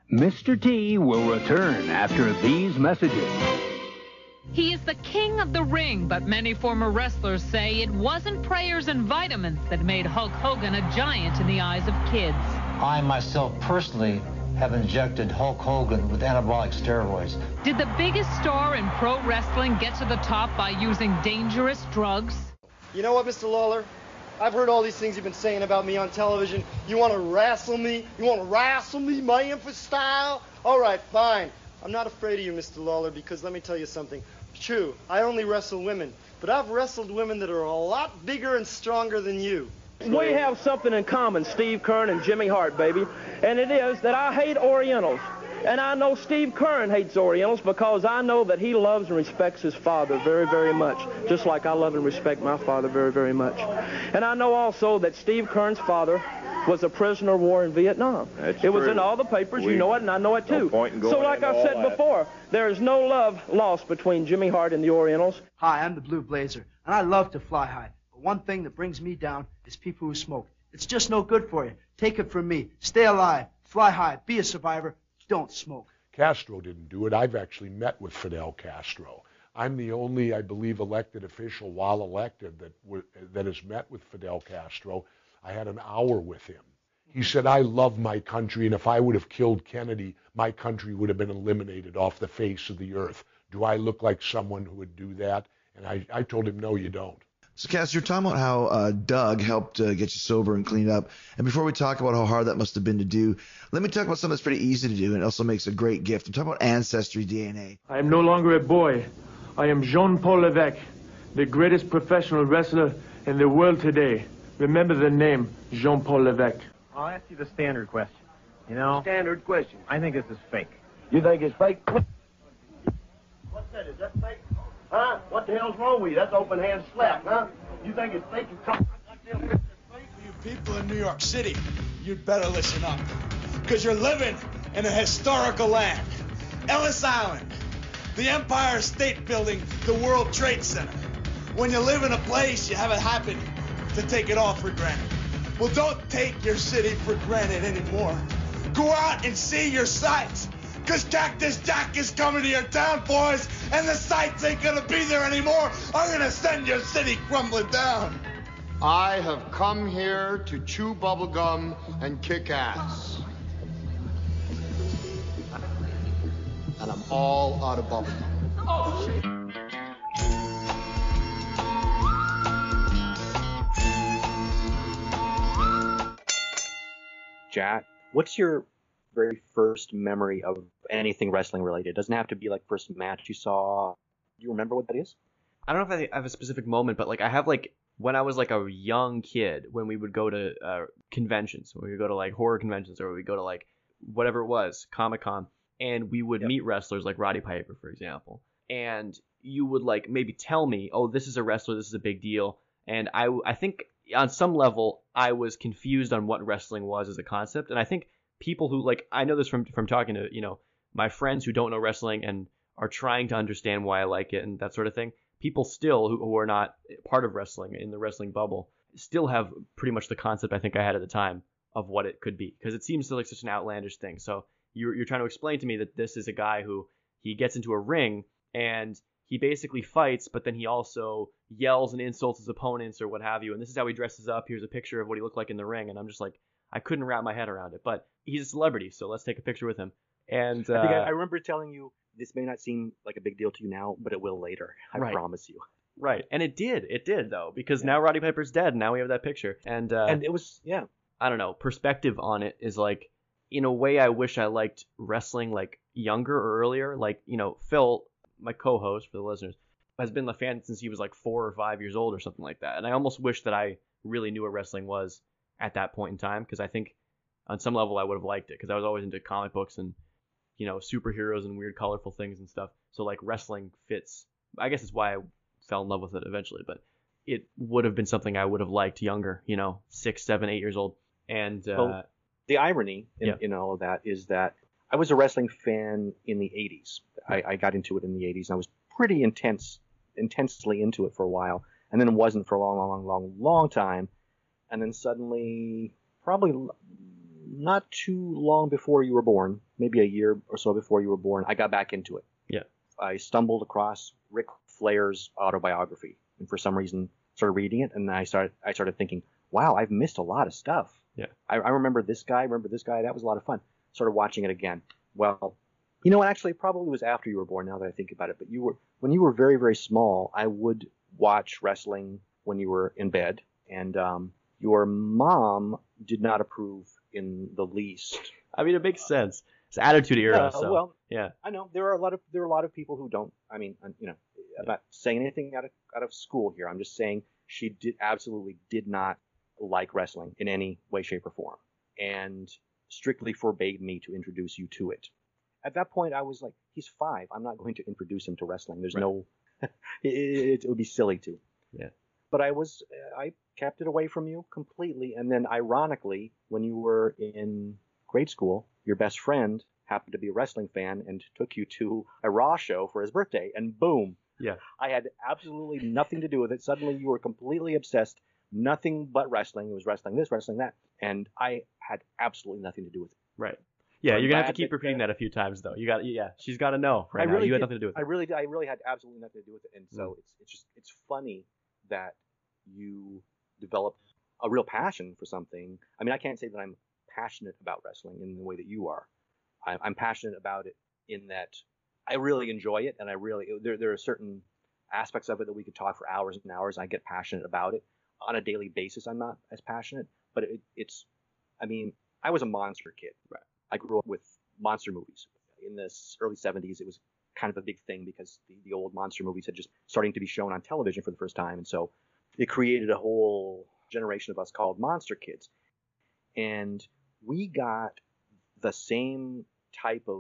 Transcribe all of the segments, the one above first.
Mr. T will return after these messages. He is the king of the ring, but many former wrestlers say it wasn't prayers and vitamins that made Hulk Hogan a giant in the eyes of kids. I myself personally have injected Hulk Hogan with anabolic steroids. Did the biggest star in pro wrestling get to the top by using dangerous drugs? You know what, Mr. Lawler? I've heard all these things you've been saying about me on television. You want to wrestle me? You want to wrestle me, Memphis style? All right, fine. I'm not afraid of you, Mr. Lawler, because let me tell you something. It's true, I only wrestle women, but I've wrestled women that are a lot bigger and stronger than you. We have something in common, Steve Keirn and Jimmy Hart, baby, and it is that I hate Orientals. And I know Steve Keirn hates Orientals because I know that he loves and respects his father very, very much, just like I love and respect my father very, very much. And I know also that Steve Keirn's father was a prisoner of war in Vietnam. It was in all the papers, you know it, and I know it too. So like I said before, there is no love lost between Jimmy Hart and the Orientals. Hi, I'm the Blue Blazer, and I love to fly high. But one thing that brings me down is people who smoke. It's just no good for you. Take it from me. Stay alive, fly high, be a survivor. Don't smoke. Castro didn't do it. I've actually met with Fidel Castro. I'm the only, I believe, elected official while elected that has met with Fidel Castro. I had an hour with him. He said, I love my country, and if I would have killed Kennedy, my country would have been eliminated off the face of the earth. Do I look like someone who would do that? And I told him, no, you don't. So, Cass, you're talking about how Doug helped get you sober and clean up. And before we talk about how hard that must have been to do, let me talk about something that's pretty easy to do and also makes a great gift. I'm talking about Ancestry DNA. I am no longer a boy. I am Jean-Paul Levesque, the greatest professional wrestler in the world today. Remember the name, Jean-Paul Levesque. I'll ask you the standard question. You know? Standard question. I think this is fake. You think it's fake? What's that? Is that fake? Huh? What the hell's wrong with you? That's open hand slap, huh? You think it's fake? You come. You people in New York City, you'd better listen up. Because you're living in a historical land. Ellis Island, the Empire State Building, the World Trade Center. When you live in a place, you have a habit to take it all for granted. Well, don't take your city for granted anymore. Go out and see your sights. Because Cactus Jack is coming to your town, boys, and the sights ain't gonna be there anymore. I'm gonna send your city crumbling down. I have come here to chew bubblegum and kick ass. And I'm all out of bubblegum. Oh, shit. Jack, what's your very first memory of anything wrestling related? It doesn't have to be like first match you saw. Do you remember what that is? I don't know if I have a specific moment, but like I have like when I was like a young kid, when we would go to conventions, when we would go to like horror conventions, or we would go to like whatever it was, Comic-Con, and we would meet wrestlers like Roddy Piper, for example, and you would like maybe tell me, oh, this is a wrestler, this is a big deal, and I think on some level I was confused on what wrestling was as a concept, and I think people who like, I know this from talking to, you know, my friends who don't know wrestling and are trying to understand why I like it and that sort of thing. People still who are not part of wrestling in the wrestling bubble still have pretty much the concept I think I had at the time of what it could be, because it seems like such an outlandish thing. So you're trying to explain to me that this is a guy who he gets into a ring and he basically fights, but then he also yells and insults his opponents or what have you. And this is how he dresses up. Here's a picture of what he looked like in the ring. And I'm just like, I couldn't wrap my head around it, but he's a celebrity, so let's take a picture with him. And I think I remember telling you, this may not seem like a big deal to you now, but it will later. I promise you. Right. And it did though, because now Roddy Piper's dead. And now we have that picture. And it was, I don't know, perspective on it is like, in a way, I wish I liked wrestling like younger or earlier. Like, you know, Phil, my co-host for the listeners, has been a fan since he was like 4 or 5 years old or something like that. And I almost wish that I really knew what wrestling was at that point in time, because I think on some level I would have liked it, because I was always into comic books and, you know, superheroes and weird colorful things and stuff. So like wrestling fits. I guess it's why I fell in love with it eventually, but it would have been something I would have liked younger, you know, 6, 7, 8 years old. And the irony in all of that is that I was a wrestling fan in the 80s. I got into it in the 80s, and I was pretty intensely into it for a while, and then it wasn't for a long time. And then suddenly, probably not too long before you were born, maybe a year or so before you were born, I got back into it. Yeah. I stumbled across Ric Flair's autobiography, and for some reason started reading it, and I started thinking, wow, I've missed a lot of stuff. Yeah. I remember this guy, that was a lot of fun. Started watching it again. Well, you know what, actually, it probably was after you were born, now that I think about it, but when you were very, very small, I would watch wrestling when you were in bed, and your mom did not approve in the least. I mean, it makes sense. It's Attitude Era, so well, yeah. I know there are a lot of people who don't. I mean, you know, I'm not saying anything out of school here. I'm just saying she absolutely did not like wrestling in any way, shape, or form, and strictly forbade me to introduce you to it. At that point, I was like, he's 5. I'm not going to introduce him to wrestling. There's no, it would be silly to. Yeah. But I kept it away from you completely. And then ironically, when you were in grade school, your best friend happened to be a wrestling fan and took you to a Raw show for his birthday. And boom. Yeah. I had absolutely nothing to do with it. Suddenly you were completely obsessed. Nothing but wrestling. It was wrestling this, wrestling that. And I had absolutely nothing to do with it. Right. Yeah, I'm you're gonna have glad to keep repeating that a few times though. She's got to know right now. You had nothing to do with it. I really had absolutely nothing to do with it. And so it's funny that you developed a real passion for something. I mean, I can't say that I'm passionate about wrestling in the way that you are. I'm passionate about it in that I really enjoy it, and there are certain aspects of it that we could talk for hours and hours. And I get passionate about it on a daily basis. I'm not as passionate, but I mean, I was a monster kid. Right. I grew up with monster movies. In the early 70s, it was kind of a big thing because the old monster movies had just starting to be shown on television for the first time. And so it created a whole generation of us called monster kids. And we got the same type of,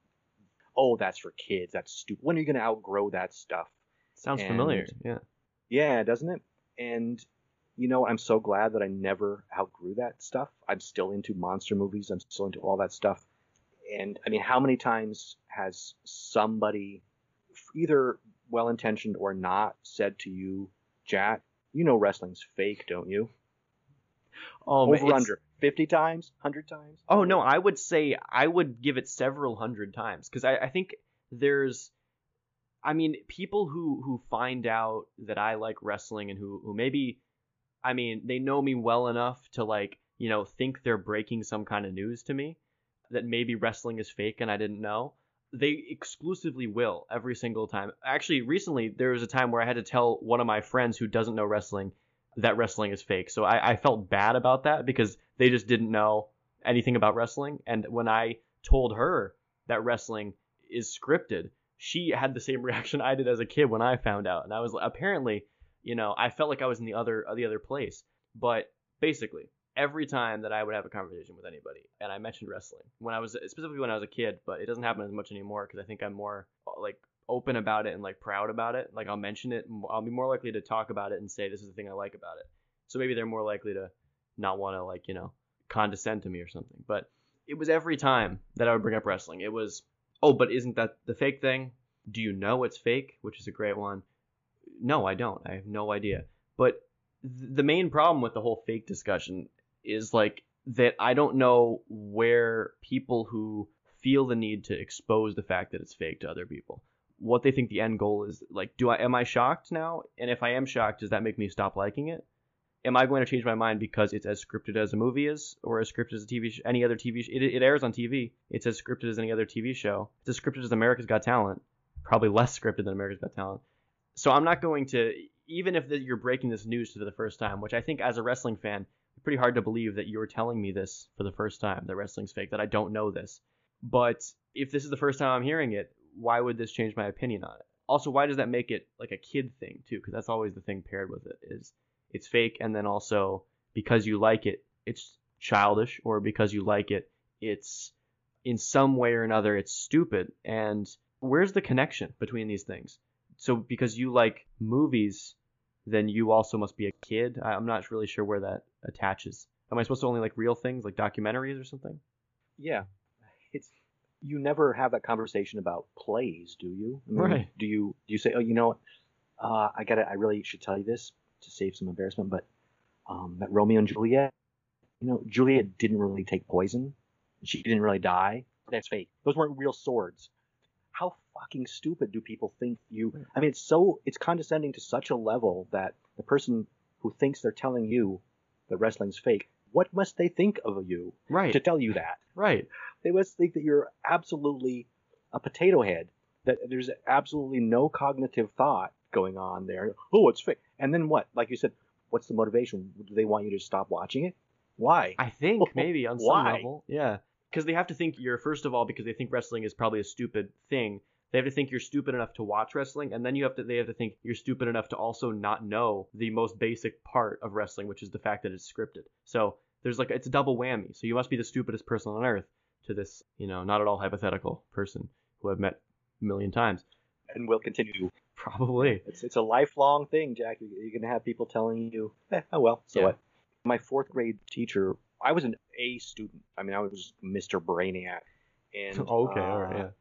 oh, that's for kids. That's stupid. When are you going to outgrow that stuff? Sounds familiar. Yeah. Yeah, doesn't it? And you know, I'm so glad that I never outgrew that stuff. I'm still into monster movies. I'm still into all that stuff. And I mean, how many times has somebody, either well-intentioned or not, said to you, Jack, you know wrestling's fake, don't you? Over under 50 times, 100 times? Oh, no, I would say I would give it several hundred times because I think there's, I mean, people who find out that I like wrestling and who maybe, I mean, they know me well enough to, like, you know, think they're breaking some kind of news to me that maybe wrestling is fake and I didn't know. They exclusively will every single time. Actually, recently, there was a time where I had to tell one of my friends who doesn't know wrestling that wrestling is fake. So I felt bad about that because they just didn't know anything about wrestling. And when I told her that wrestling is scripted, she had the same reaction I did as a kid when I found out. And I was apparently, you know, I felt like I was in the other place. But basically, every time that I would have a conversation with anybody, and I mentioned wrestling, specifically when I was a kid, but it doesn't happen as much anymore because I think I'm more like open about it and like proud about it. Like I'll mention it, and I'll be more likely to talk about it and say this is the thing I like about it. So maybe they're more likely to not want to, like, you know, condescend to me or something. But it was every time that I would bring up wrestling. It was, oh, but isn't that the fake thing? Do you know it's fake? Which is a great one. No, I don't. I have no idea. But the main problem with the whole fake discussion is like that I don't know where people who feel the need to expose the fact that it's fake to other people, what they think the end goal is. Like, am I shocked now? And if I am shocked, does that make me stop liking it? Am I going to change my mind because it's as scripted as a movie is, or as scripted as a TV show, any other TV show? It airs on TV. It's as scripted as any other TV show. It's as scripted as America's Got Talent. Probably less scripted than America's Got Talent. So I'm not going to, even if you're breaking this news for the first time, which I think as a wrestling fan, it's pretty hard to believe that you're telling me this for the first time, that wrestling's fake, that I don't know this. But if this is the first time I'm hearing it, why would this change my opinion on it? Also, why does that make it like a kid thing too? Because that's always the thing paired with it, is it's fake, and then also because you like it, it's childish, or because you like it, it's in some way or another, it's stupid. And where's the connection between these things? So because you like movies, then you also must be a kid. I'm not really sure where that attaches. Am I supposed to only like real things, like documentaries or something? Yeah. You never have that conversation about plays, do you? I mean, right. Do you say, oh, you know what? I really should tell you this to save some embarrassment, but that Romeo and Juliet, Juliet didn't really take poison. She didn't really die. That's fake. Those weren't real swords. How fucking stupid do people think you? I mean, it's condescending to such a level that the person who thinks they're telling you that wrestling's fake, what must they think of you to tell you that? Right. They must think that you're absolutely a potato head, that there's absolutely no cognitive thought going on there. Oh, it's fake. And then what? Like you said, what's the motivation? Do they want you to stop watching it? Why? I think maybe on some level. Yeah. Because they have to think you're, first of all, because they think wrestling is probably a stupid thing, they have to think you're stupid enough to watch wrestling, and then they have to think you're stupid enough to also not know the most basic part of wrestling, which is the fact that it's scripted. So there's it's a double whammy. So you must be the stupidest person on earth to this, not at all hypothetical person who I've met a million times. And will continue to. Probably. It's a lifelong thing, Jack. You're going to have people telling you, oh well, so what? My fourth grade teacher, I was an A student. I mean, I was Mr. Brainiac. And, okay, all right, yeah.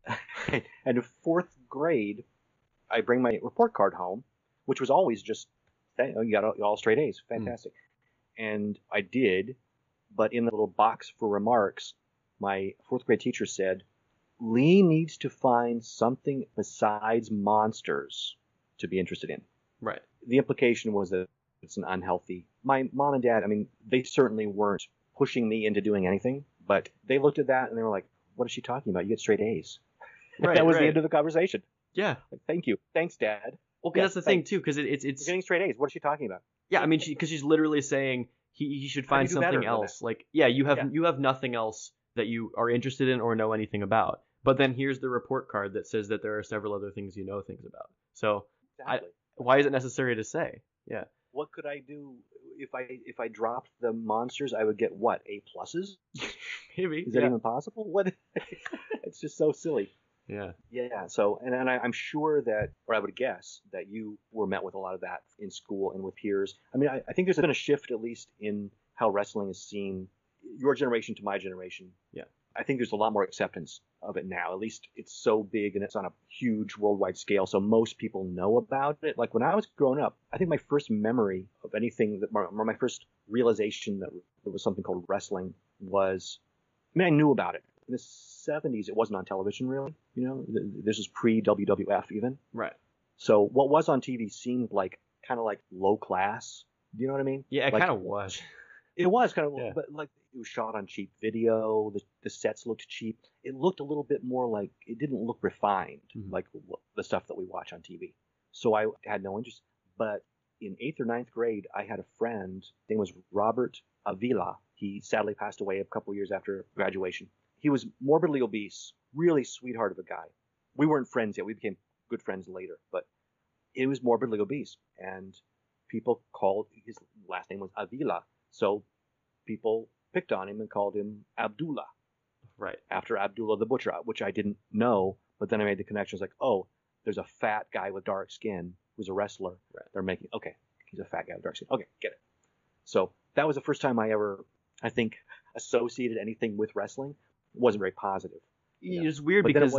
And in fourth grade, I bring my report card home, which was always just, you got all straight A's. Fantastic. And I did, but in the little box for remarks, my fourth grade teacher said, Lee needs to find something besides monsters to be interested in. Right. The implication was that it's an unhealthy. My mom and dad, I mean, they certainly weren't pushing me into doing anything, but they looked at that and they were like, what is she talking about? You get straight A's. Right, that was the end of the conversation. Yeah. Like, thank you. Thanks, Dad. Well, that's the thing, too, because it's You're getting straight A's. What is she talking about? Yeah, I mean, because she's literally saying he should find something else. Like, you have nothing else that you are interested in or know anything about. But then here's the report card that says that there are several other things you know things about. So exactly. Why is it necessary to say? Yeah. What could I do if I dropped the monsters? I would get what? A pluses? Maybe. Is that even possible? What? It's just so silly. Yeah. Yeah. So, and I'm sure that, or I would guess that you were met with a lot of that in school and with peers. I mean, I think there's been a shift, at least in how wrestling is seen, your generation to my generation. Yeah. I think there's a lot more acceptance of it now. At least it's so big and it's on a huge worldwide scale, so most people know about it. Like when I was growing up, I think my first memory of anything, or my first realization that there was something called wrestling was, I knew about it. In the 70s, it wasn't on television really. This is pre-WWF even. Right. So what was on TV seemed kind of like low class. Do you know what I mean? Yeah, it kind of was. It was kind of, but it was shot on cheap video. The sets looked cheap. It looked a little bit more like, it didn't look refined like the stuff that we watch on TV. So I had no interest. But in 8th or 9th grade, I had a friend. His name was Robert Avila. He sadly passed away a couple years after graduation. He was morbidly obese, really sweetheart of a guy. We weren't friends yet. We became good friends later. But he was morbidly obese. And people called, his last name was Avila. So people picked on him and called him Abdullah. Right. After Abdullah the Butcher, which I didn't know, but then I made the connection. I was like, oh, there's a fat guy with dark skin who's a wrestler. Right. They're making, okay, he's a fat guy with dark skin. Okay, get it. So that was the first time I ever, I think, associated anything with wrestling. It wasn't very positive. It's weird because,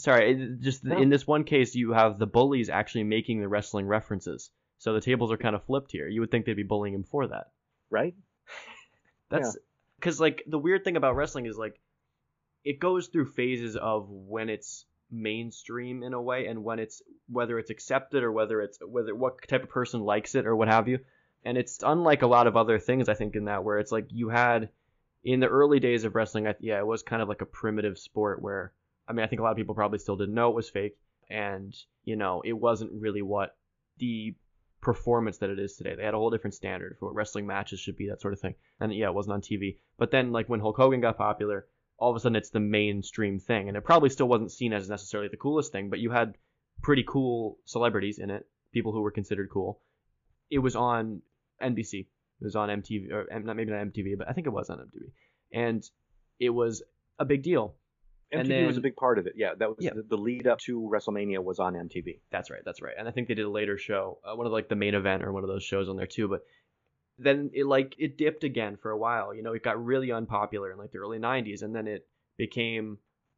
in this one case, you have the bullies actually making the wrestling references. So the tables are kind of flipped here. You would think they'd be bullying him for that. Right? That's because the weird thing about wrestling is it goes through phases of when it's mainstream in a way and when it's whether it's accepted or whether what type of person likes it or what have you. And it's unlike a lot of other things, I think, in that where it's you had in the early days of wrestling, it was kind of like a primitive sport where, I think a lot of people probably still didn't know it was fake, and it wasn't really what the performance that it is today. They had a whole different standard for what wrestling matches should be, that sort of thing. And it wasn't on TV. But then when Hulk Hogan got popular, all of a sudden it's the mainstream thing. And it probably still wasn't seen as necessarily the coolest thing, but you had pretty cool celebrities in it, people who were considered cool. It was on NBC. It was on MTV, or maybe not MTV, but I think it was on MTV. And it was a big deal. MTV was a big part of it. Yeah, that was the lead up to WrestleMania was on MTV. That's right. And I think they did a later show, one of the main event or one of those shows on there too. But then it dipped again for a while. It got really unpopular in the early 90s, and then it became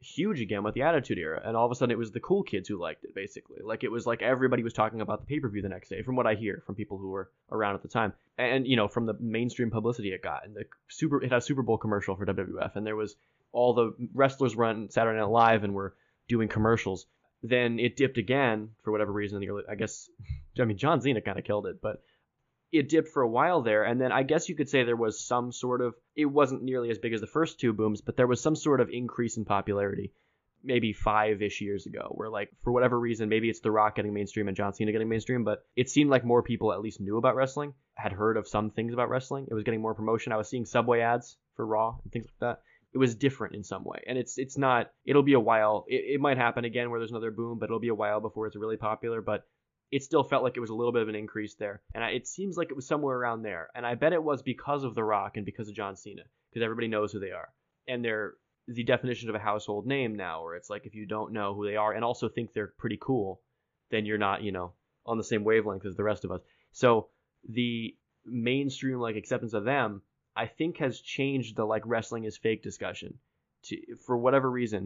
huge again with the Attitude Era, and all of a sudden it was the cool kids who liked it, basically. Like, it was like everybody was talking about the pay-per-view the next day, from what I hear from people who were around at the time. And, you know, from the mainstream publicity it got. And it had a Super Bowl commercial for WWF, and there was all the wrestlers were on Saturday Night Live and were doing commercials. Then it dipped again for whatever reason in the early, I guess, I mean, John Cena kind of killed it, but it dipped for a while there. And then I guess you could say there was some sort of, it wasn't nearly as big as the first two booms, but there was some sort of increase in popularity maybe 5-ish years ago, where, like, for whatever reason, maybe it's The Rock getting mainstream and John Cena getting mainstream, but it seemed like more people at least knew about wrestling, had heard of some things about wrestling. It was getting more promotion. I was seeing Subway ads for Raw and things like that. It was different in some way. And it's not, it'll be a while. It might happen again where there's another boom, but it'll be a while before it's really popular. But it still felt like it was a little bit of an increase there. And it seems like it was somewhere around there. And I bet it was because of The Rock and because of John Cena, because everybody knows who they are. And they're the definition of a household name now, where it's like, if you don't know who they are and also think they're pretty cool, then you're not, you know, on the same wavelength as the rest of us. So the mainstream, like, acceptance of them, I think, has changed the, like, wrestling is fake discussion. For whatever reason,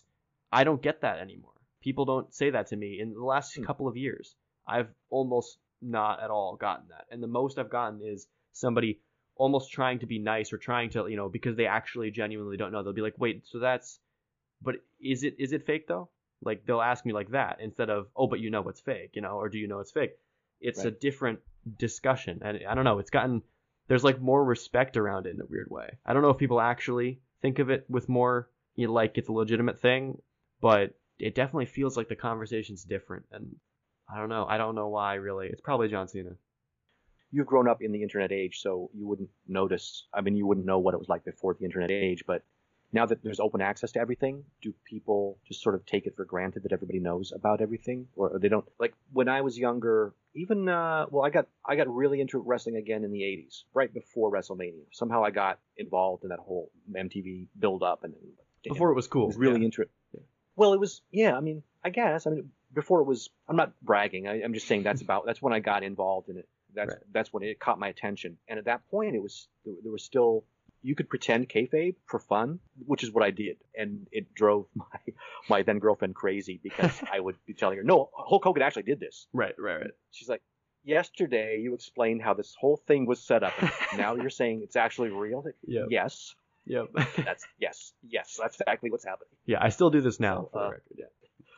I don't get that anymore. People don't say that to me. In the last couple of years, I've almost not at all gotten that. And the most I've gotten is somebody almost trying to be nice or trying to, you know, because they actually genuinely don't know. They'll be like, wait, so but is it fake though? Like, they'll ask me like that instead of, oh, but you know it's fake, you know, or do you know it's fake? It's right. A different discussion. And I don't know, there's like more respect around it in a weird way. I don't know if people actually think of it with more, you know, like it's a legitimate thing, but it definitely feels like the conversation's different. And I don't know why, really. It's probably John Cena. You've grown up in the internet age, so you wouldn't notice. I mean, you wouldn't know what it was like before the internet age, but now that there's open access to everything, do people just sort of take it for granted that everybody knows about everything, or they don't? Like, when I was younger, even I got really into wrestling again in the 80s, right before WrestleMania. Somehow I got involved in that whole MTV build up, and before it was cool. I was really into it. Yeah. Well, it was, yeah. I mean, I guess. I mean, before it was. I'm not bragging. I'm just saying that's when I got involved in it. That's when it caught my attention. And at that point, there was still, you could pretend kayfabe for fun, which is what I did. And it drove my then girlfriend crazy, because I would be telling her, no, Hulk Hogan actually did this. Right. She's like, yesterday you explained how this whole thing was set up, and now you're saying it's actually real? Like, yep. Yes. Yep. Yes, that's exactly what's happening. Yeah, I still do this now, for the record, yeah.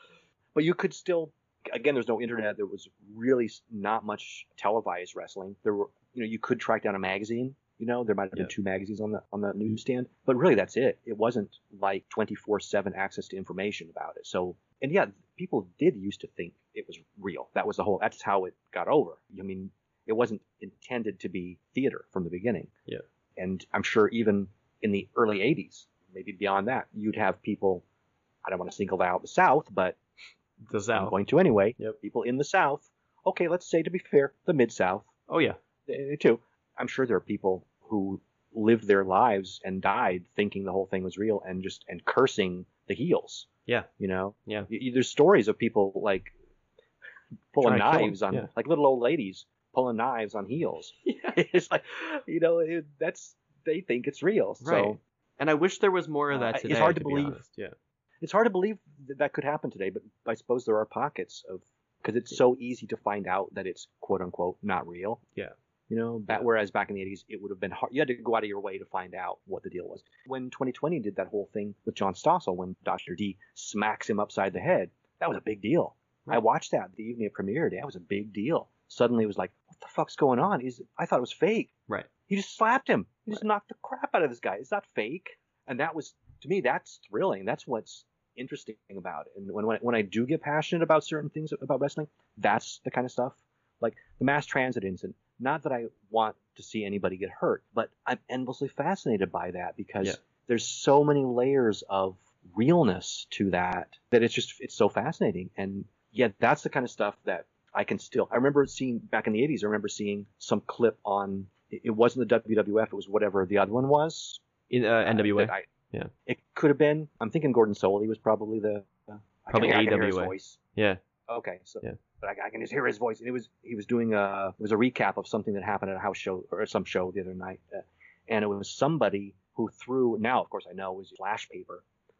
But you could still, again, there's no internet. There was really not much televised wrestling. There were, you know, you could track down a magazine. You know, there might have been 2 magazines on the newsstand, but really that's it. It wasn't like 24/7 access to information about it. So, and yeah, people did used to think it was real. That's how it got over. I mean, it wasn't intended to be theater from the beginning. Yeah. And I'm sure even in the early 80s, maybe beyond that, you'd have people, I don't want to single out the South, but the South. I'm going to anyway. Yep. People in the South. Okay, let's say, to be fair, the Mid-South. Oh, yeah. Too. I'm sure there are people who lived their lives and died thinking the whole thing was real and cursing the heels. Yeah. You know? Yeah. There's stories of people, like, pulling knives on, like, little old ladies pulling knives on heels. Yeah. It's like, you know, they think it's real. Right. So, and I wish there was more of that today. It's hard to believe. Yeah. It's hard to believe that could happen today, but I suppose there are pockets of, because it's so easy to find out that it's quote unquote not real. Yeah. You know, whereas back in the 80s, it would have been hard. You had to go out of your way to find out what the deal was. When 2020 did that whole thing with John Stossel, when Dr. D smacks him upside the head, that was a big deal. Right. I watched that the evening it premiered. That was a big deal. Suddenly it was like, what the fuck's going on? I thought it was fake. Right. He just slapped him. He just knocked the crap out of this guy. It's not fake. And that was, to me, that's thrilling. That's what's interesting about it. And when I do get passionate about certain things about wrestling, that's the kind of stuff. Like the mass transit incident. Not that I want to see anybody get hurt, but I'm endlessly fascinated by that, because there's so many layers of realness to that it's so fascinating. And yet that's the kind of stuff that I remember seeing back in the 80s. I remember seeing some clip on, it wasn't the WWF, it was whatever the other one was. In NWA. Yeah. It could have been, I'm thinking Gordon Solie was probably probably AWA. Voice. Yeah. Okay. So, yeah. But I can just hear his voice. And he was doing it was a recap of something that happened at a house show or some show the other night. And it was somebody who threw, now of course I know it was flash paper,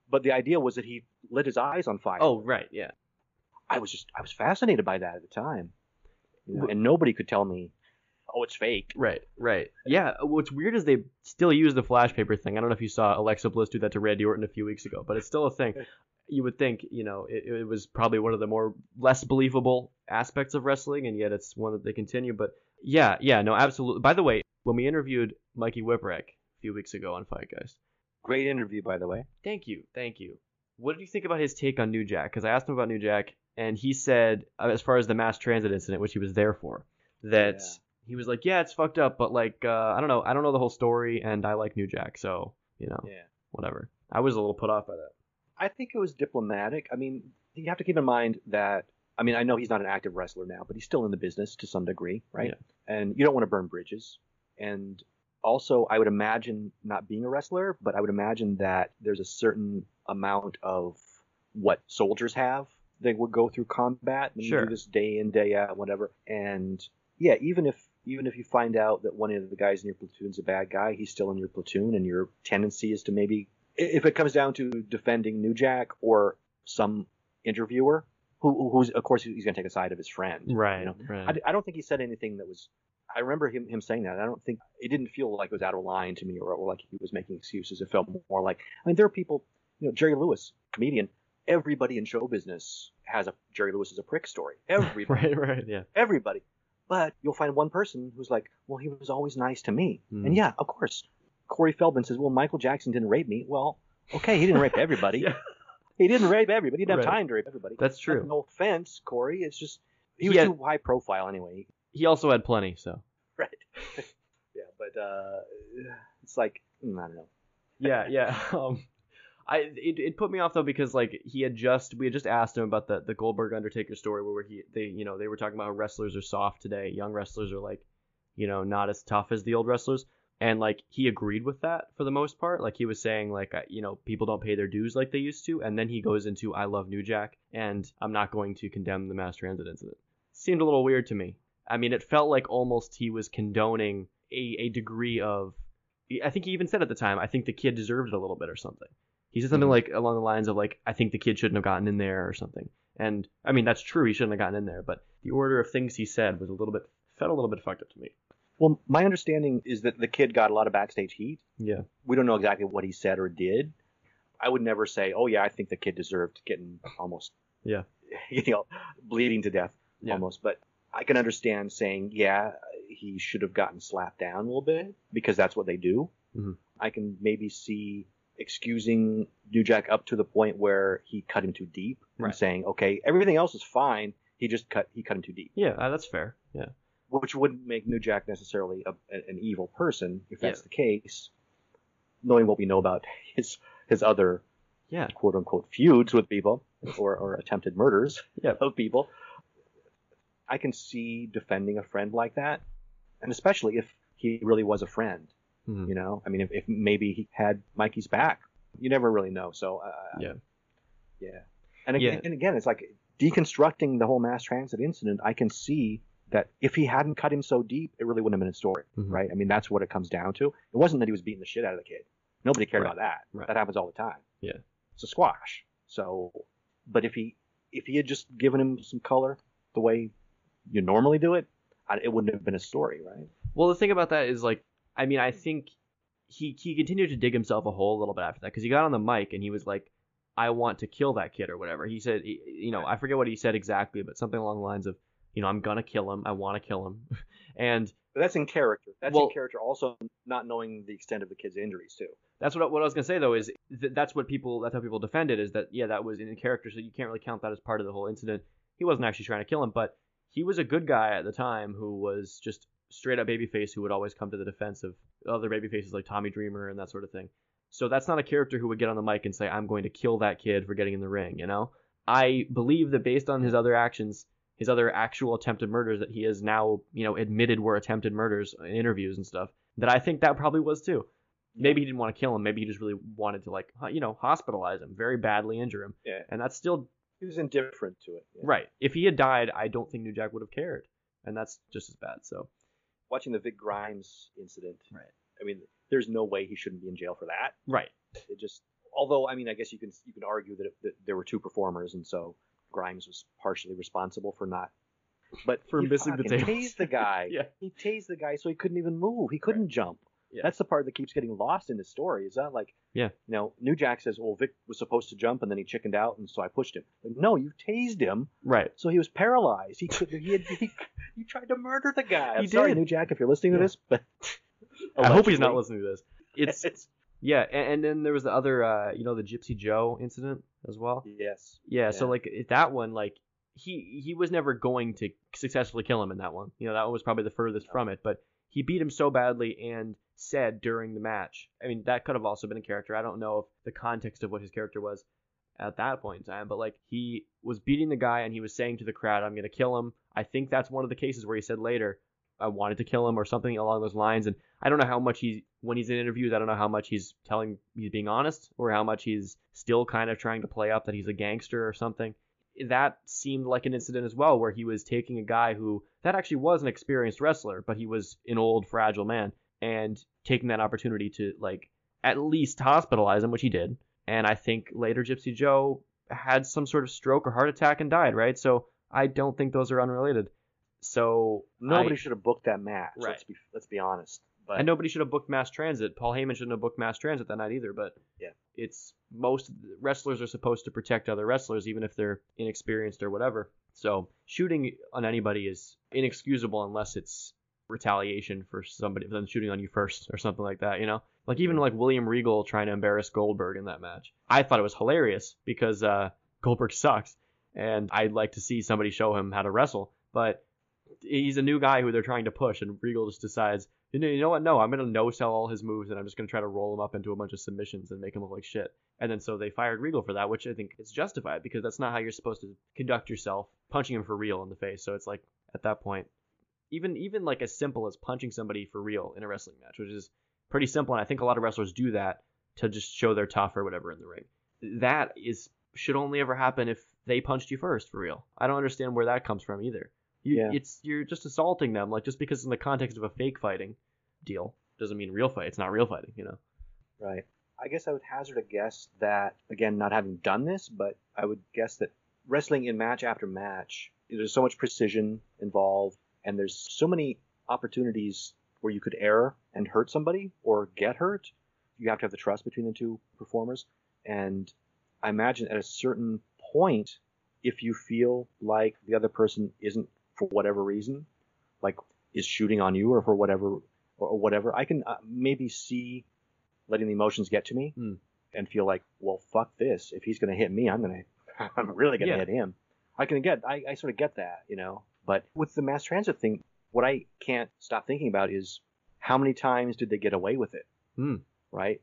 But the idea was that he lit his eyes on fire. Oh, right, yeah. I was fascinated by that at the time. And nobody could tell me, oh, it's fake. Right. Yeah, what's weird is they still use the flash paper thing. I don't know if you saw Alexa Bliss do that to Randy Orton a few weeks ago, but it's still a thing. You would think, it was probably one of the more less believable aspects of wrestling, and yet it's one that they continue. But yeah, no, absolutely. By the way, when we interviewed Mikey Whipwreck a few weeks ago on Fight Guys. Great interview, by the way. Thank you. What did you think about his take on New Jack? Because I asked him about New Jack, and he said, as far as the mass transit incident, which he was there for, that he was like, yeah, it's fucked up, but like, I don't know the whole story, and I like New Jack, so, whatever. I was a little put off by that. I think it was diplomatic. I mean, you have to keep in mind that, I mean, I know he's not an active wrestler now, but he's still in the business to some degree, right? Yeah. And you don't want to burn bridges. And also, I would imagine, not being a wrestler, but I would imagine that there's a certain amount of what soldiers have. They would go through combat and do this day in, day out, whatever. And yeah, even if you find out that one of the guys in your platoon's a bad guy, he's still in your platoon, and your tendency is to maybe, if it comes down to defending New Jack or some interviewer, who's of course he's going to take a side of his friend. Right. Right. I don't think he said anything that was. I remember him saying that. I don't think it didn't feel like it was out of line to me, or like he was making excuses. It felt more like, I mean, there are people, Jerry Lewis, comedian. Everybody in show business has a Jerry Lewis is a prick story. Everybody. right, yeah. Everybody. But you'll find one person who's like, well, he was always nice to me. And yeah, of course. Corey Feldman says, well, Michael Jackson didn't rape me. Well, okay, he didn't rape everybody. He didn't rape everybody. He didn't have time to rape everybody. That's true. No offense, Corey. It's just, he was too high profile anyway. He also had plenty, so. Right. Yeah, but it's like, I don't know. Yeah. It put me off though, because like we had just asked him about the Goldberg Undertaker story where they were talking about how wrestlers are soft today. Young wrestlers are like, not as tough as the old wrestlers. And like he agreed with that for the most part. Like he was saying like, people don't pay their dues like they used to. And then he goes into, I love New Jack, and I'm not going to condemn the mass transit incident. Seemed a little weird to me. I mean, it felt like almost he was condoning a degree of, I think he even said at the time, I think the kid deserved it a little bit or something. He said something like along the lines of like, I think the kid shouldn't have gotten in there or something. And I mean, that's true. He shouldn't have gotten in there, but the order of things he said was felt a little bit fucked up to me. Well, my understanding is that the kid got a lot of backstage heat. Yeah. We don't know exactly what he said or did. I would never say, oh yeah, I think the kid deserved getting almost, bleeding to death almost. But I can understand saying, yeah, he should have gotten slapped down a little bit because that's what they do. Mm-hmm. I can maybe see excusing New Jack up to the point where he cut him too deep and saying, okay, everything else is fine. He cut him too deep. Yeah, that's fair. Yeah. Which wouldn't make New Jack necessarily an evil person if that's the case, knowing what we know about his other quote unquote feuds with people or attempted murders of people. I can see defending a friend like that, and especially if he really was a friend. Mm-hmm. I mean, if maybe he had Mikey's back, you never really know. So and again, it's like deconstructing the whole mass transit incident. I can see that if he hadn't cut him so deep, it really wouldn't have been a story, right? I mean, that's what it comes down to. It wasn't that he was beating the shit out of the kid. Nobody cared about that. That happens all the time. Yeah, it's a squash. So, but if he had just given him some color the way you normally do it, it wouldn't have been a story, right? Well, the thing about that is, like, I mean, I think he continued to dig himself a hole a little bit after that, because he got on the mic and he was like, I want to kill that kid or whatever. He said, I forget what he said exactly, but something along the lines of, I'm going to kill him. I want to kill him. But that's in character. In character, also not knowing the extent of the kid's injuries, too. That's what I was going to say, though, is that's how people defend it, is that, that was in character, so you can't really count that as part of the whole incident. He wasn't actually trying to kill him, but he was a good guy at the time who was just straight up babyface who would always come to the defense of other babyfaces like Tommy Dreamer and that sort of thing. So that's not a character who would get on the mic and say, I'm going to kill that kid for getting in the ring, I believe that based on his other actions, his other actual attempted murders that he has now, admitted were attempted murders in interviews and stuff, that I think that probably was too. Maybe he didn't want to kill him. Maybe he just really wanted to, hospitalize him, very badly injure him. Yeah. And that's still... He was indifferent to it. Yeah. Right. If he had died, I don't think New Jack would have cared. And that's just as bad, so... Watching the Vic Grimes incident. Right. I mean, there's no way he shouldn't be in jail for that. Right. It just... Although, I mean, I guess you can argue that there were two performers, and so Grimes was partially responsible for not. But for he missing the fucking tables. tased the guy. Yeah. He tased the guy so he couldn't even move. He couldn't jump. Yeah. That's the part that keeps getting lost in the story. Is that like, Yeah. you know, New Jack says, well, Vic was supposed to jump and then he chickened out, and so I pushed him. Like, no, you tased him. Right. So he was paralyzed. He tried to murder the guy. I'm He sorry, did. New Jack, if you're listening to this, but I hope he's not allegedly. listening to this. It's yeah, and then there was the other, you know, the Gypsy Joe incident as well. Yes. Yeah, so like that one, like he was never going to successfully kill him in that one. You know, that one was probably the furthest from it, but he beat him so badly and said during the match. I mean, that could have also been a character. I don't know if the context of what his character was at that point in time, but like he was beating the guy and he was saying to the crowd, "I'm going to kill him." I think that's one of the cases where he said later, "I wanted to kill him," or something along those lines. And I don't know how much when he's in interviews, I don't know how much he's being honest, or how much he's still kind of trying to play up that he's a gangster or something. That seemed like an incident as well, where he was taking a guy that actually was an experienced wrestler, but he was an old, fragile man, and taking that opportunity to, like, at least hospitalize him, which he did. And I think later Gypsy Joe had some sort of stroke or heart attack and died, right? So I don't think those are unrelated. So Nobody should have booked that match. Right. Let's be honest. But and nobody should have booked Mass Transit. Paul Heyman shouldn't have booked Mass Transit that night either. But yeah, it's most wrestlers are supposed to protect other wrestlers, even if they're inexperienced or whatever. So shooting on anybody is inexcusable unless it's retaliation for somebody them shooting on you first or something like that. You know, like even like William Regal trying to embarrass Goldberg in that match. I thought it was hilarious because Goldberg sucks, and I'd like to see somebody show him how to wrestle. But he's a new guy who they're trying to push, and Regal just decides, you know what? No, I'm going to no-sell all his moves, and I'm just going to try to roll him up into a bunch of submissions and make him look like shit. And then so they fired Regal for that, which I think is justified, because that's not how you're supposed to conduct yourself, punching him for real in the face. So it's like, at that point, even like as simple as punching somebody for real in a wrestling match, which is pretty simple, and I think a lot of wrestlers do that to just show they're tough or whatever in the ring. That should only ever happen if they punched you first for real. I don't understand where that comes from either. You're just assaulting them, like, just because in the context of a fake fighting deal doesn't mean real fight. It's not real fighting, you know. Right. I guess I would hazard a guess that, again, not having done this, but I would guess that wrestling in match after match, there's so much precision involved, and there's so many opportunities where you could err and hurt somebody or get hurt. You have to have the trust between the two performers. And I imagine at a certain point, if you feel like the other person isn't, for whatever reason, like is shooting on you or for whatever, I can maybe see letting the emotions get to me and feel like, well, fuck this. If he's going to hit me, I'm really going to hit him. I sort of get that, you know. But with the mass transit thing, what I can't stop thinking about is how many times did they get away with it, right?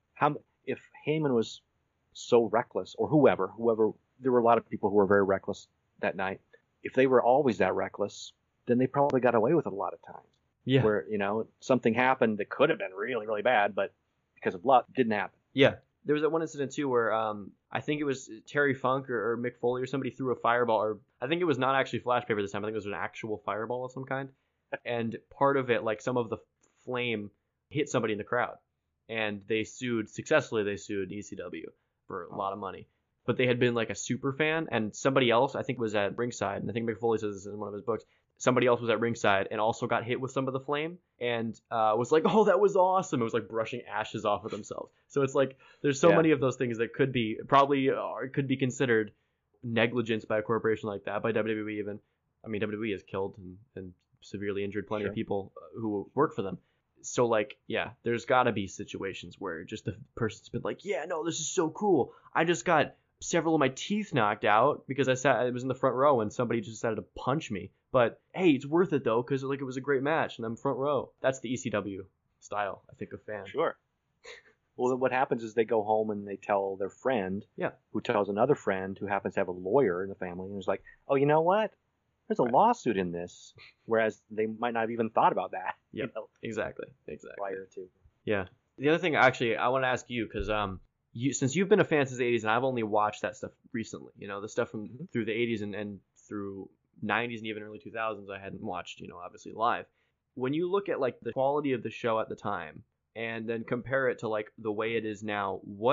If Heyman was so reckless, or whoever, there were a lot of people who were very reckless that night. If they were always that reckless, then they probably got away with it a lot of times. Yeah. Where, you know, something happened that could have been really, really bad, but because of luck, didn't happen. Yeah. There was that one incident, too, where I think it was Terry Funk or Mick Foley or somebody threw a fireball, or I think it was not actually flash paper this time. I think it was an actual fireball of some kind. And part of it, like some of the flame hit somebody in the crowd. And they sued ECW for a lot of money. But they had been like a super fan, and somebody else, I think, was at ringside, and I think Mick Foley says this in one of his books, somebody else was at ringside and also got hit with some of the flame and was like, oh, that was awesome. It was like brushing ashes off of themselves. So it's like there's so many of those things that could be could be considered negligence by a corporation like that, by WWE even. I mean, WWE has killed and severely injured plenty of people who work for them. So, like, yeah, there's got to be situations where just the person's been like, yeah, no, this is so cool. I just got several of my teeth knocked out because I was in the front row and somebody just decided to punch me. But hey, it's worth it though, because like it was a great match and I'm front row. That's the ECW style, I think, of fan. Sure. Well, what happens is they go home and they tell their friend, who tells another friend who happens to have a lawyer in the family, and is like, oh, you know what? There's a lawsuit in this, whereas they might not have even thought about that. Yeah, you know, exactly. Prior to. Yeah. The other thing, actually, I want to ask you, because since you've been a fan since the 80s, and I've only watched that stuff recently, you know, the stuff from through the 80s and through 90s and even early 2000s, I hadn't watched, you know, obviously live. When you look at like the quality of the show at the time and then compare it to like the way it is now,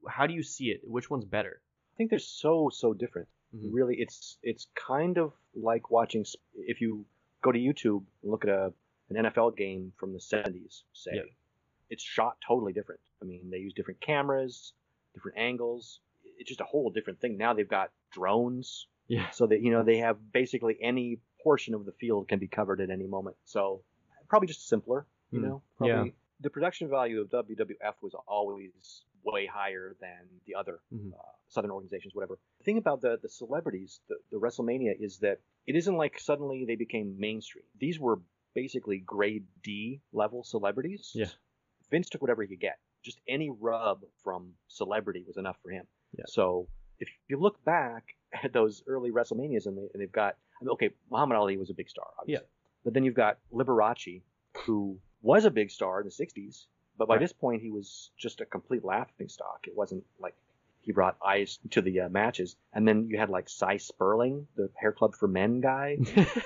how do you see it? Which one's better? I think they're so different. Really, it's kind of like watching. If you go to YouTube and look at an NFL game from the 70s, say, it's shot totally different. I mean, they use different cameras, different angles. It's just a whole different thing. Now they've got drones, so that they have basically any portion of the field can be covered at any moment. So probably just simpler, Probably. The production value of WWF was always way higher than the other Southern organizations, whatever. The thing about the celebrities, the WrestleMania, is that it isn't like suddenly they became mainstream. These were basically grade D level celebrities. Yeah. Vince took whatever he could get. Just any rub from celebrity was enough for him. Yeah. So if you look back at those early WrestleManias and they've got, Muhammad Ali was a big star, obviously. Yeah. But then you've got Liberace, who was a big star in the 60s, but by this point he was just a complete laughing stock. It wasn't like he brought eyes to the matches. And then you had like Cy Sperling, the Hair Club for Men guy,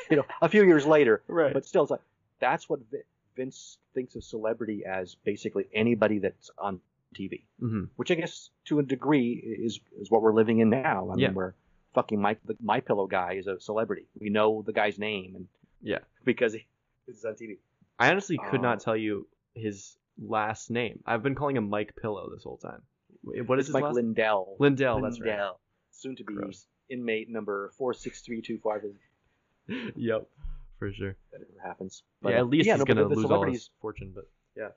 a few years later. Right. But still, it's like, that's what Vince thinks of celebrity as, basically anybody that's on TV, which I guess to a degree is what we're living in now. I mean, where fucking the My Pillow guy is a celebrity. We know the guy's name, and because he's on TV. I honestly could not tell you his last name. I've been calling him Mike Pillow this whole time. What is his Mike last? Lindell. Lindell, that's right. Soon to be inmate number 46325. Yep, for sure. That never happens. But at least he's gonna lose all his fortune. But yeah.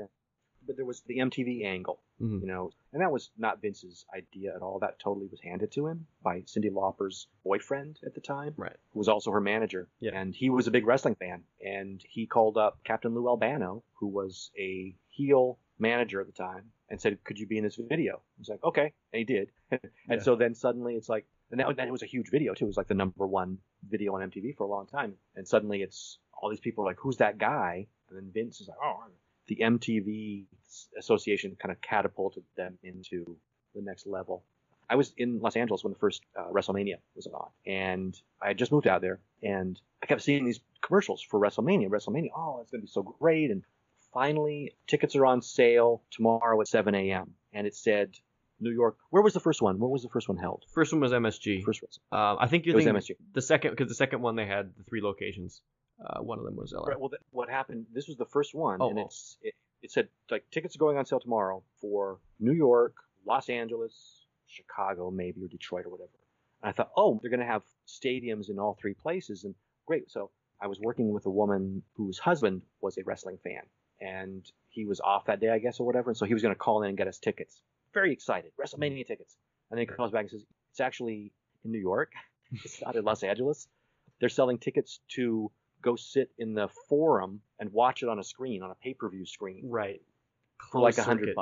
But there was the MTV angle, and that was not Vince's idea at all. That totally was handed to him by Cyndi Lauper's boyfriend at the time, right? Who was also her manager, and he was a big wrestling fan. And he called up Captain Lou Albano, who was a heel manager at the time, and said, "Could you be in this video?" He's like, "Okay," and he did. And so then suddenly it's like, and then it was a huge video too. It was like the #1 video on MTV for a long time. And suddenly it's all these people are like, "Who's that guy?" And then Vince is like, "Oh." The MTV association kind of catapulted them into the next level. I was in Los Angeles when the first WrestleMania was on, and I had just moved out there, and I kept seeing these commercials for WrestleMania. Oh, it's going to be so great. And finally, tickets are on sale tomorrow at 7 a.m. And it said New York. Where was the first one? Where was the first one held? First one was MSG. I think you're thinking MSG. The second one they had the 3 locations. One of them was LA. Right, well, what happened? This was the first one, and it said like tickets are going on sale tomorrow for New York, Los Angeles, Chicago, maybe, or Detroit or whatever. And I thought, they're going to have stadiums in all 3 places, and great. So I was working with a woman whose husband was a wrestling fan, and he was off that day, I guess, or whatever, and so he was going to call in and get us tickets. Very excited, WrestleMania tickets. And then he calls back and says, it's actually in New York. It's not in Los Angeles. They're selling tickets to go sit in the forum and watch it on a screen, on a pay-per-view screen. Right. For like $100.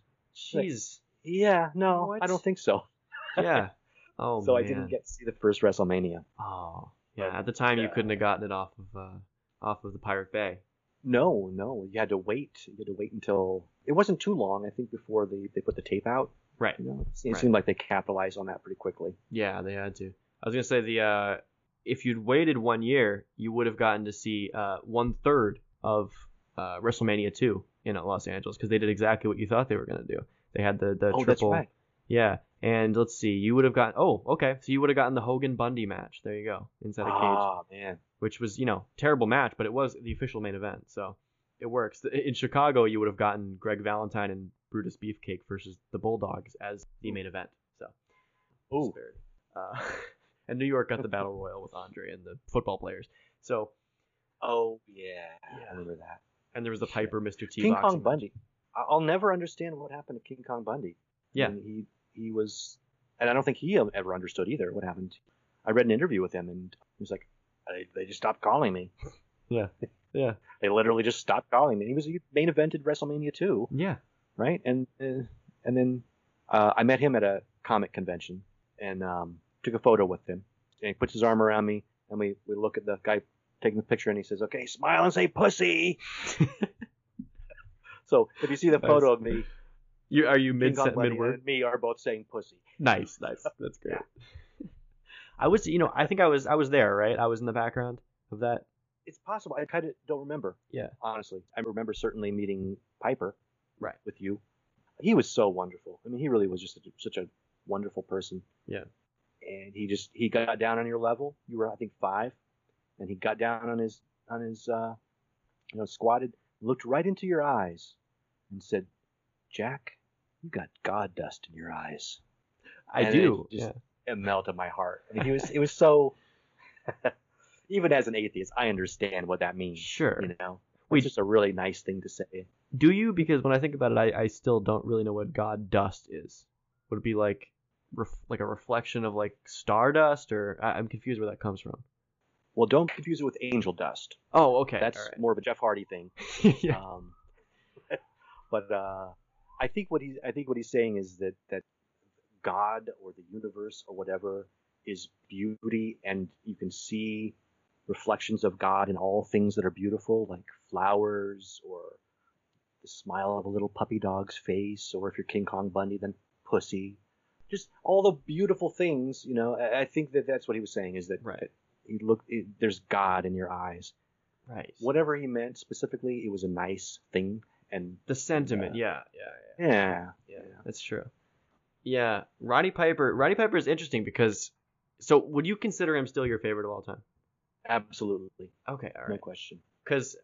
Jeez. Yeah, no, what? I don't think so. Yeah. Oh, so man. I didn't get to see the first WrestleMania. Oh, yeah. At the time, you couldn't have gotten it off of the Pirate Bay. No. You had to wait. You had to wait until it wasn't too long, I think, before they put the tape out. Right. It seemed like they capitalized on that pretty quickly. Yeah, they had to. I was gonna say if you'd waited 1 year, you would have gotten to see 1/3 of WrestleMania 2 in Los Angeles, because they did exactly what you thought they were gonna do. They had the triple. That's right. Yeah, and let's see, you would have gotten. Oh, okay. So you would have gotten the Hogan Bundy match. There you go, inside a cage. Oh man. Which was terrible match, but it was the official main event, so it works. In Chicago, you would have gotten Greg Valentine and Brutus Beefcake versus the Bulldogs as the main event. So. Ooh. And New York got the Battle Royal with Andre and the football players. So. Oh yeah, I remember that. And there was the Piper Mr. T. King Kong Bundy. I'll never understand what happened to King Kong Bundy. Yeah. I mean, he was, and I don't think he ever understood either what happened. I read an interview with him, and he was like, they just stopped calling me. Yeah. Yeah. They literally just stopped calling me. He was main evented WrestleMania 2. Yeah. Right. And then I met him at a comic convention and took a photo with him. And he puts his arm around me, and we look at the guy taking the picture, and he says, "Okay, smile and say pussy." So if you see the photo of me, are you mid-word? And me are both saying pussy. Nice. That's great. Yeah. I was, I think I was there, right? I was in the background of that. It's possible. I kind of don't remember. Yeah. Honestly, I remember certainly meeting Piper. Right. With you. he was so wonderful. I mean, he really was just such a wonderful person. Yeah. And he got down on your level. You were, I think, 5, and he got down on his squatted, looked right into your eyes, and said, "Jack, you got God dust in your eyes." I do. It melted my heart. I mean, it was so. Even as an atheist, I understand what that means. Sure. It's just a really nice thing to say. Do you? Because when I think about it, I still don't really know what God dust is. Would it be like a reflection of like stardust, or I'm confused where that comes from. Well, don't confuse it with angel dust. Oh, okay. That's more of a Jeff Hardy thing. Yeah. But I think what he's saying is that God or the universe or whatever is beauty, and you can see reflections of God in all things that are beautiful, like flowers or the smile of a little puppy dog's face, or if you're King Kong Bundy, then pussy. Just all the beautiful things, I think that's what he was saying, is that there's God in your eyes. Right. Whatever he meant specifically, it was a nice thing. And the sentiment, yeah. That's true. Yeah, Roddy Piper is interesting because, so would you consider him still your favorite of all time? Absolutely. Okay, all right. No question. Because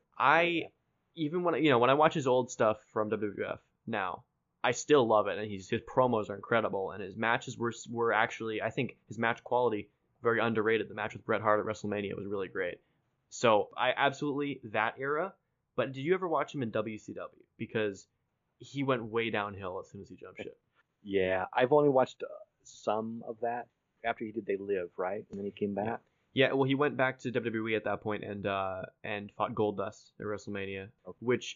even when I watch his old stuff from WWF now, I still love it, and his promos are incredible, and his matches were actually, I think his match quality very underrated. The match with Bret Hart at WrestleMania was really great. So I absolutely that era. But did you ever watch him in WCW? Because he went way downhill as soon as he jumped ship. Yeah, I've only watched some of that after he did They Live, right? And then he came back. Yeah, well, he went back to WWE at that point and fought Goldust at WrestleMania, which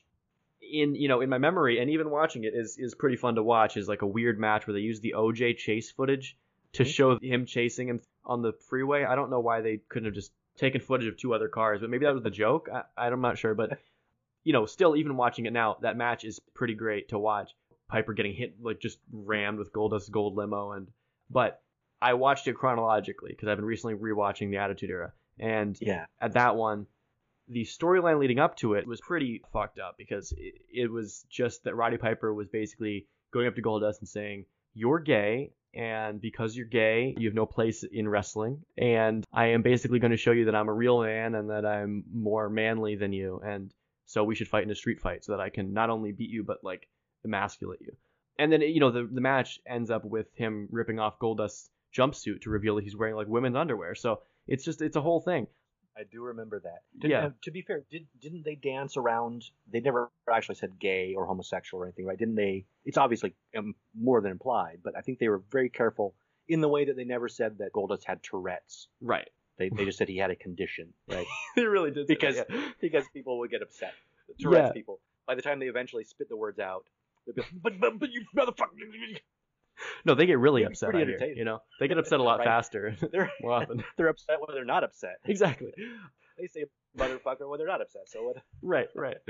in my memory and even watching it is pretty fun to watch. Is like a weird match where they use the OJ chase footage to show him chasing him on the freeway. I don't know why they couldn't have just taken footage of 2 other cars, but maybe that was the joke. I'm not sure, but still even watching it now, that match is pretty great to watch. Piper getting hit, like just rammed with Goldust's gold limo, but I watched it chronologically because I've been recently rewatching the Attitude Era, and at that one, the storyline leading up to it was pretty fucked up because it was just that Roddy Piper was basically going up to Goldust and saying, "You're gay, and because you're gay, you have no place in wrestling, and I am basically going to show you that I'm a real man and that I'm more manly than you, and so we should fight in a street fight so that I can not only beat you but like emasculate you." And then the match ends up with him ripping off Goldust's jumpsuit to reveal that he's wearing like women's underwear. So it's a whole thing. I do remember that. To be fair, didn't they dance around? They never actually said gay or homosexual or anything, right? Didn't they? It's obviously more than implied, but I think they were very careful in the way that they never said that Goldust had Tourette's. Right. They just said he had a condition, right? They really did. Because people would get upset. The Tourette's people. By the time they eventually spit the words out, they'd be like, but you motherfucker. No, they get really upset. They get upset a lot faster. More often. They're upset when they're not upset. Exactly. They say motherfucker when they're not upset. So what? Right.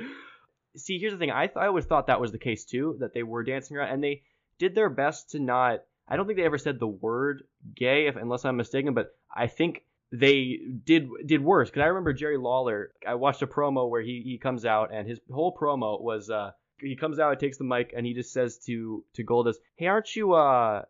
See, here's the thing. I always thought that was the case too, that they were dancing around, and they did their best to not. I don't think they ever said the word gay, unless I'm mistaken, but I think they did worse. Because I remember Jerry Lawler. I watched a promo where he comes out, and his whole promo was. He comes out, takes the mic, and he just says to Goldust, "Hey, aren't you, a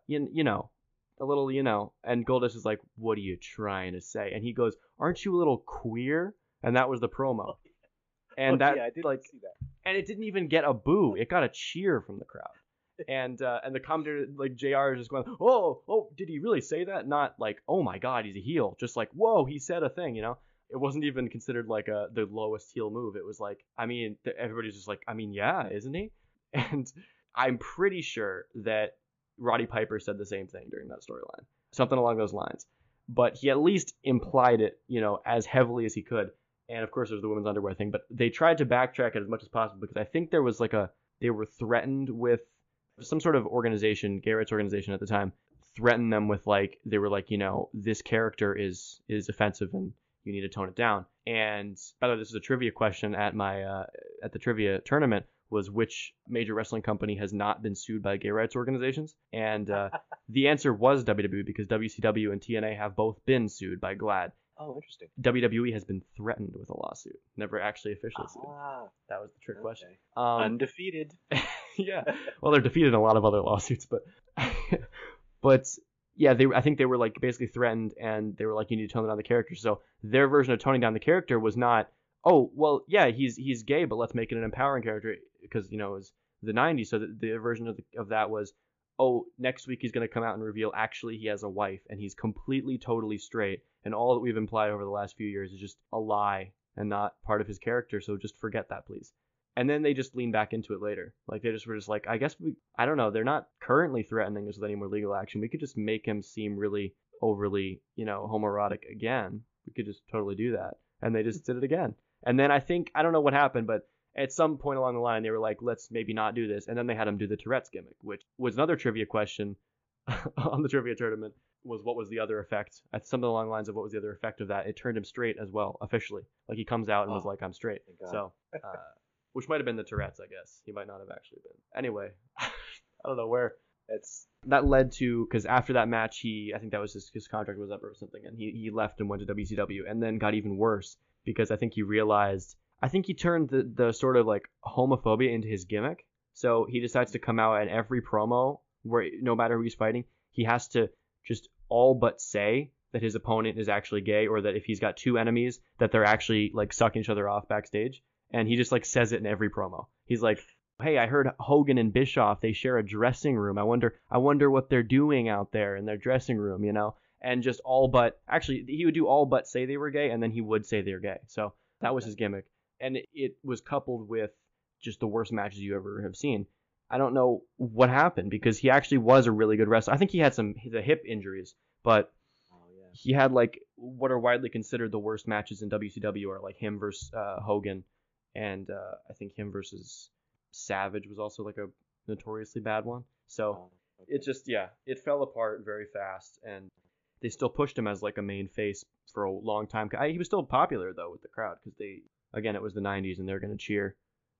little, And Goldust is like, "What are you trying to say?" And he goes, "Aren't you a little queer?" And that was the promo. And I did see that. And it didn't even get a boo. It got a cheer from the crowd. And the commentator, like JR, is just going, oh, did he really say that? Not like, oh my God, he's a heel. Just like, whoa, he said a thing, It wasn't even considered like the lowest heel move. It was like, everybody's just like, yeah, isn't he? And I'm pretty sure that Roddy Piper said the same thing during that storyline. Something along those lines. But he at least implied it, as heavily as he could. And of course there's the women's underwear thing. But they tried to backtrack it as much as possible because I think there was they were threatened with some sort of organization, gay rights organization at the time, threatened them with they were like, this character is offensive and you need to tone it down. And by the way, this is a trivia question at my at the trivia tournament, was which major wrestling company has not been sued by gay rights organizations? And the answer was WWE, because WCW and TNA have both been sued by GLAAD. Oh, interesting. WWE has been threatened with a lawsuit, never actually officially sued. That was the trick question. Undefeated. Yeah. Well, they're defeated in a lot of other lawsuits, but yeah, I think they were like basically threatened, and they were like, you need to tone down the character. So their version of toning down the character was not, oh, well, yeah, he's gay, but let's make it an empowering character, because it was the 90s. So the version of that was, oh, next week he's going to come out and reveal actually he has a wife and he's completely, totally straight, and all that we've implied over the last few years is just a lie and not part of his character, so just forget that, please. And then they just lean back into it later. Like, they just were just like, I guess I don't know, they're not currently threatening us with any more legal action. We could just make him seem really overly, homoerotic again. We could just totally do that. And they just did it again. And then I don't know what happened, but at some point along the line, they were like, let's maybe not do this. And then they had him do the Tourette's gimmick, which was another trivia question on the trivia tournament, was what was the other effect? Something along the lines of what was the other effect of that. It turned him straight as well, officially. Like, he comes out and was like, I'm straight. So, which might have been the Tourette's, I guess. He might not have actually been. Anyway, I don't know where. That led to, because after that match, I think that was his contract was up or something, and he left and went to WCW, and then got even worse, because I think he realized, I think he turned the sort of like homophobia into his gimmick. So he decides to come out at every promo where, no matter who he's fighting, he has to just all but say that his opponent is actually gay, or that if he's got two enemies, that they're actually like sucking each other off backstage. And he just like says it in every promo. He's like, hey, I heard Hogan and Bischoff, they share a dressing room. I wonder what they're doing out there in their dressing room, and just all but, actually, he would do all but say they were gay, and then he would say they're gay. So that was his gimmick. And it was coupled with just the worst matches you ever have seen. I don't know what happened, because he actually was a really good wrestler. I think he had the hip injuries, but he had like what are widely considered the worst matches in WCW, are like him versus Hogan, and I think him versus Savage was also like a notoriously bad one. So it just, it fell apart very fast, and they still pushed him as like a main face for a long time. He was still popular though with the crowd, because it was the 90s, and they're going to cheer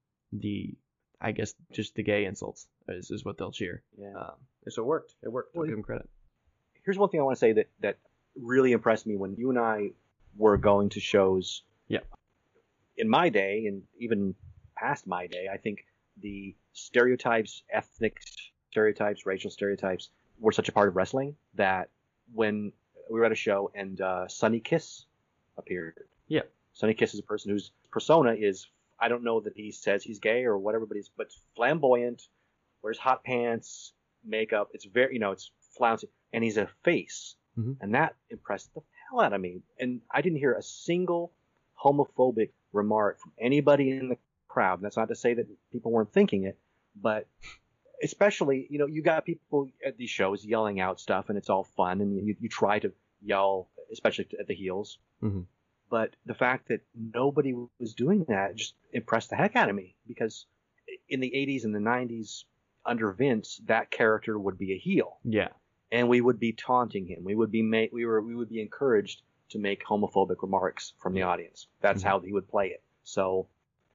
I guess just the gay insults is what they'll cheer. Yeah. So it worked. I'll give him credit. Here's one thing I want to say that really impressed me when you and I were going to shows. Yeah. In my day, and even past my day, I think the stereotypes, ethnic stereotypes, racial stereotypes, were such a part of wrestling that when we were at a show and Sonny Kiss appeared. Yeah. Sonny Kiss is a person whose persona is, I don't know that he says he's gay or whatever, but flamboyant, wears hot pants, makeup. It's very, it's flouncy, and he's a face. Mm-hmm. And that impressed the hell out of me. And I didn't hear a single homophobic remark from anybody in the crowd. And that's not to say that people weren't thinking it, but especially, you got people at these shows yelling out stuff, and it's all fun, and you try to yell, especially at the heels. Mm-hmm. But the fact that nobody was doing that just impressed the heck out of me, because in the 80s and the 90s, under Vince, that character would be a heel. Yeah. And we would be taunting him. We would be encouraged to make homophobic remarks from the audience. That's how he would play it. So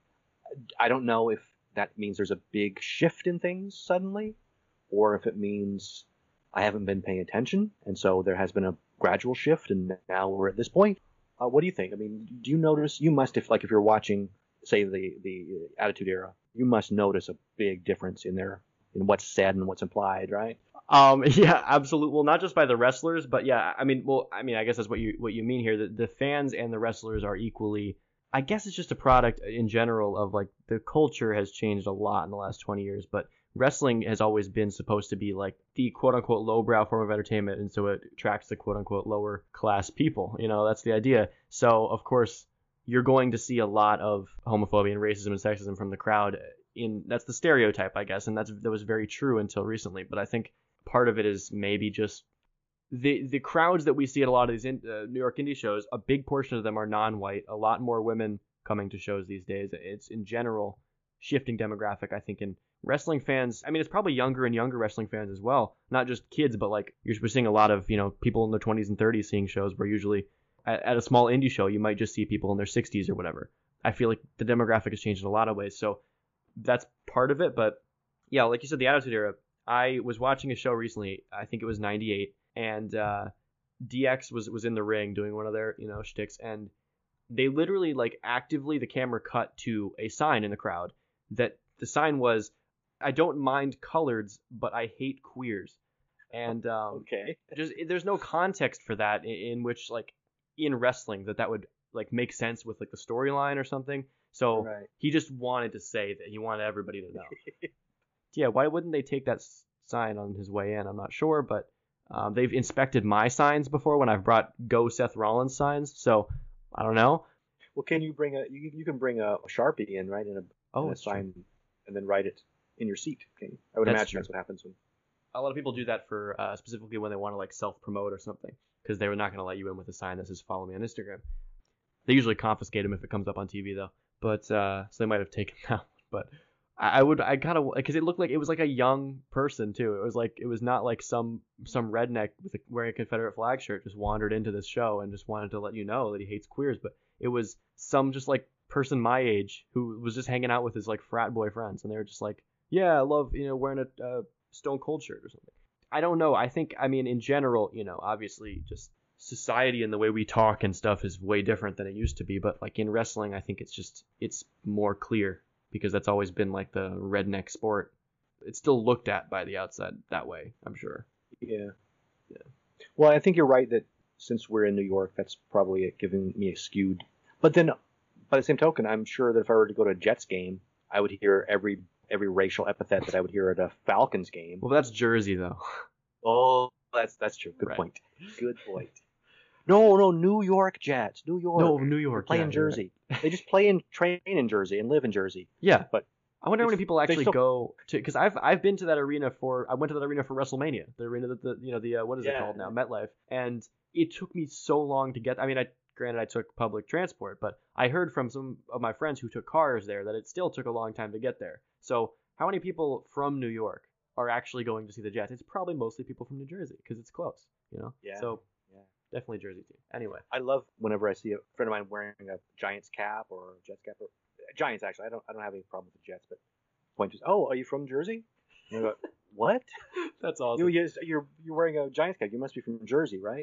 I don't know if that means there's a big shift in things suddenly, or if it means I haven't been paying attention, and so there has been a gradual shift, and now we're at this point. What do you think? I mean, do you notice? You must, if you're watching, say, the Attitude Era, you must notice a big difference in what's said and what's implied, right? Yeah, absolutely. Well, not just by the wrestlers, but yeah, I guess that's what you mean here. The fans and the wrestlers are equally. I guess it's just a product in general of like the culture has changed a lot in the last 20 years, but wrestling has always been supposed to be like the quote unquote lowbrow form of entertainment, and so it attracts the quote unquote lower class people. That's the idea. So of course you're going to see a lot of homophobia and racism and sexism from the crowd. That's the stereotype, I guess, and that was very true until recently. But I think part of it is maybe just the crowds that we see at a lot of these New York indie shows. A big portion of them are non-white. A lot more women coming to shows these days. It's in general shifting demographic, I think, in wrestling fans. I mean, it's probably younger and younger wrestling fans as well, not just kids, but like we're seeing a lot of people in their 20s and 30s seeing shows, where usually at a small indie show you might just see people in their 60s or whatever. I feel like the demographic has changed in a lot of ways, so that's part of it. But yeah, like you said, the Attitude Era. I was watching a show recently, I think it was 98, and DX was in the ring doing one of their shticks, and they literally, like, actively, the camera cut to a sign in the crowd that the sign was, I don't mind coloreds, but I hate queers. And okay, just there's no context for that in which like in wrestling that would like make sense with like the storyline or something. So he just wanted to say that he wanted everybody to know. Yeah, why wouldn't they take that sign on his way in? I'm not sure, but they've inspected my signs before when I've brought Go Seth Rollins signs. So I don't know. Well, can you bring you can bring a Sharpie in, right, in a sign, and then write it in your seat. Okay, I would imagine that's what happens when. A lot of people do that for specifically when they want to like self-promote or something, because they're not going to let you in with a sign that says "Follow me on Instagram." They usually confiscate them if it comes up on TV though. But so they might have taken that one. But I kind of, because it looked like it was like a young person too. It was not like some redneck wearing a Confederate flag shirt just wandered into this show and just wanted to let you know that he hates queers. But it was some just like person my age who was just hanging out with his like frat boy friends, and they were just like, yeah, I love wearing a Stone Cold shirt or something. I don't know. I mean, in general, obviously just society and the way we talk and stuff is way different than it used to be. But like in wrestling, I think it's more clear because that's always been like the redneck sport. It's still looked at by the outside that way, I'm sure. Yeah. Well, I think you're right that since we're in New York, that's probably giving me a skewed. But then by the same token, I'm sure that if I were to go to a Jets game, I would hear every racial epithet that I would hear at a Falcons game. Well, that's Jersey, though. Oh, that's true. Good point. Good point. No, New York Jets. New York. No, New York. They play in Jersey. Right. They just train in Jersey and live in Jersey. Yeah, but I wonder how many people actually go to, because I've been to that arena I went to that arena for WrestleMania, the arena that what is it called now, MetLife, and it took me so long to get. I mean, granted I took public transport, but I heard from some of my friends who took cars there that it still took a long time to get there. So how many people from New York are actually going to see the Jets? It's probably mostly people from New Jersey because it's close, Yeah. So definitely Jersey team. Anyway, I love whenever I see a friend of mine wearing a Giants cap or a Jets cap or Giants. Actually, I don't have any problem with the Jets, but the point is, oh, are you from Jersey? And I go, what? That's awesome. You're wearing a Giants cap. You must be from Jersey, right?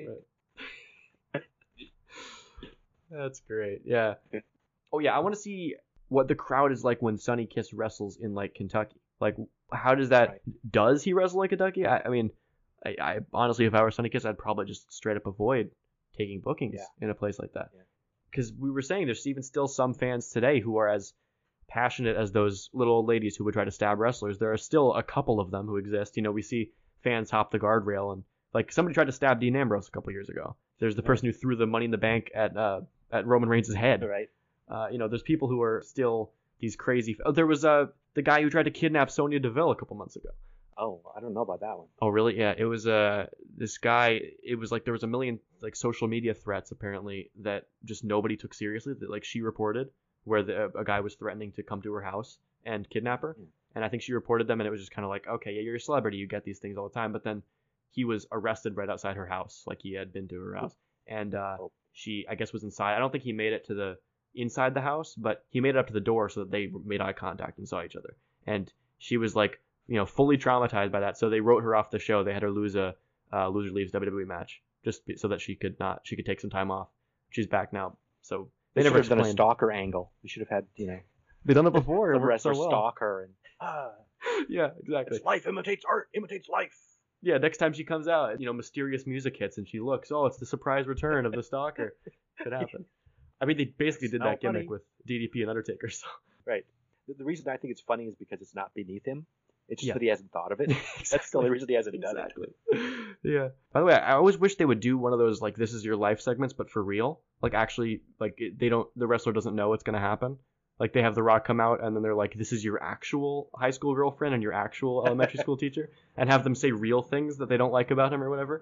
That's great. Yeah. Oh yeah, I want to see what the crowd is like when Sonny Kiss wrestles in like Kentucky. Like, how does that? Right. Does he wrestle in Kentucky? I mean, I honestly, if I were Sonny Kiss, I'd probably just straight up avoid taking bookings in a place like that. Because we were saying there's even still some fans today who are as passionate as those little old ladies who would try to stab wrestlers. There are still a couple of them who exist. We see fans hop the guardrail, and like somebody tried to stab Dean Ambrose a couple years ago. There's the person who threw the Money in the Bank at Roman Reigns' head. Right. There's people who are still these crazy. Oh, there was the guy who tried to kidnap Sonya Deville a couple months ago. Oh, I don't know about that one. Oh, really? Yeah, it was this guy. It was like there was a million like social media threats apparently that just nobody took seriously. That like she reported where a guy was threatening to come to her house and kidnap her, and I think she reported them, and it was just kind of like, okay, yeah, you're a celebrity, you get these things all the time, but then he was arrested right outside her house, like he had been to her house, and she I guess was inside. I don't think he made it to the inside the house, but he made it up to the door so that they made eye contact and saw each other, and she was like, fully traumatized by that. So they wrote her off the show. They had her lose a loser leaves WWE match just so that she could take some time off. She's back now. So they never should have done a stalker angle. We should have had they've done it before. Some wrestler stalk her and yeah, exactly. It's life imitates art, imitates life. Yeah, next time she comes out, mysterious music hits and she looks. Oh, it's the surprise return of the stalker. Could happen. I mean, they basically did that gimmick with DDP and Undertaker. So right. The reason I think it's funny is because it's not beneath him. It's just that he hasn't thought of it. That's the only reason he hasn't done it. Yeah. By the way, I always wish they would do one of those like "This Is Your Life" segments, but for real. Like actually, like the wrestler doesn't know what's gonna happen. Like they have The Rock come out and then they're like, "This is your actual high school girlfriend and your actual elementary school teacher," and have them say real things that they don't like about him or whatever.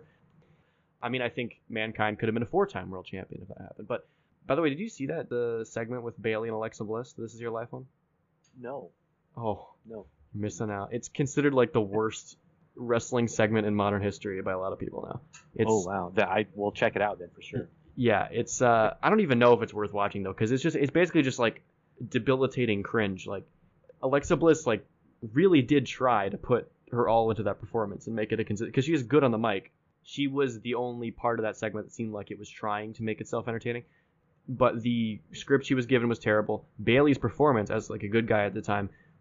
I mean, I think Mankind could have been a 4-time world champion if that happened. But by the way, did you see the segment with Bayley and Alexa Bliss? The This Is Your Life one? No. Oh no. Missing out. It's considered like the worst wrestling segment in modern history by a lot of people now. Oh wow, I will check it out then for sure. Yeah, it's I don't even know if it's worth watching though, because it's basically just like debilitating cringe. Like Alexa Bliss like really did try to put her all into that performance and make it because she is good on the mic. She was the only part of that segment that seemed like it was trying to make itself entertaining, but the script she was given was terrible. Bayley's performance as like a good guy at the time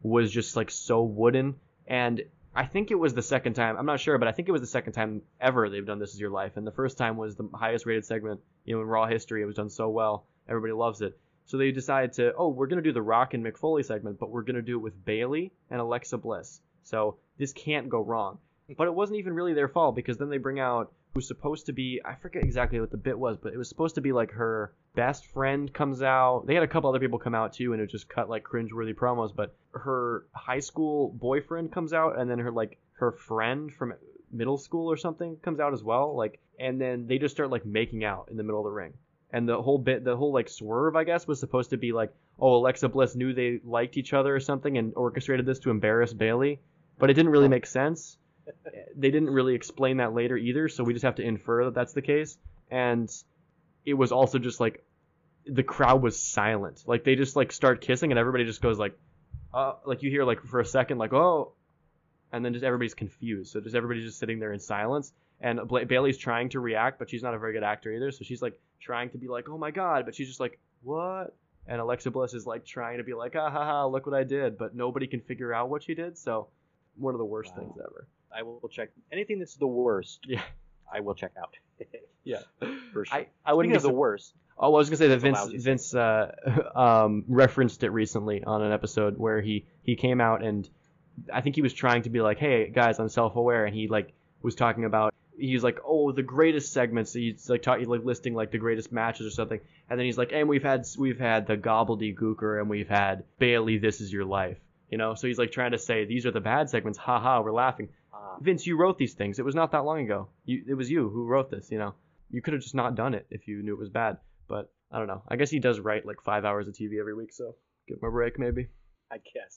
was just like so wooden. And I think it was the second time, I'm not sure, but I think it was the second time ever they've done This Is Your Life. And the first time was the highest rated segment, in Raw history. It was done so well. Everybody loves it. So they decided we're going to do the Rock and Mick Foley segment, but we're going to do it with Bayley and Alexa Bliss. So this can't go wrong. But it wasn't even really their fault, because then they bring out who's supposed to be, I forget exactly what the bit was, but it was supposed to be like her best friend comes out. They had a couple other people come out too, and it just cut like cringeworthy promos, but her high school boyfriend comes out, and then her friend from middle school or something comes out as well, and then they just start like making out in the middle of the ring. And the whole like swerve, I guess, was supposed to be like, oh, Alexa Bliss knew they liked each other or something and orchestrated this to embarrass Bayley, but it didn't really make sense. They didn't really explain that later either, so we just have to infer that that's the case. And it was also just like the crowd was silent. Like they just like start kissing and everybody just goes like you hear like for a second like, oh, and then just everybody's confused. So just everybody's just sitting there in silence. And Bayley's trying to react, but she's not a very good actor either. So she's like trying to be like, oh my God, but she's just like, what? And Alexa Bliss is like trying to be like, ah ha ha, look what I did, but nobody can figure out what she did. So one of the worst things ever. I will check anything that's the worst. Yeah, I will check out. Yeah, for sure. I wouldn't Speaking of the worst. Oh, I was gonna say that Vince referenced it recently on an episode where he came out and I think he was trying to be like, hey guys, I'm self-aware, and he like was talking about, he's like, oh, the greatest segments. He's like listing like the greatest matches or something, and then he's like, and we've had the Gobbledygooker, and we've had Bayley, This Is Your Life. So he's like trying to say these are the bad segments. Ha ha, we're laughing. Vince, you wrote these things. It was not that long ago. It was you who wrote this. You could have just not done it if you knew it was bad. But I don't know. I guess he does write like 5 hours of TV every week, so give him a break maybe. I guess.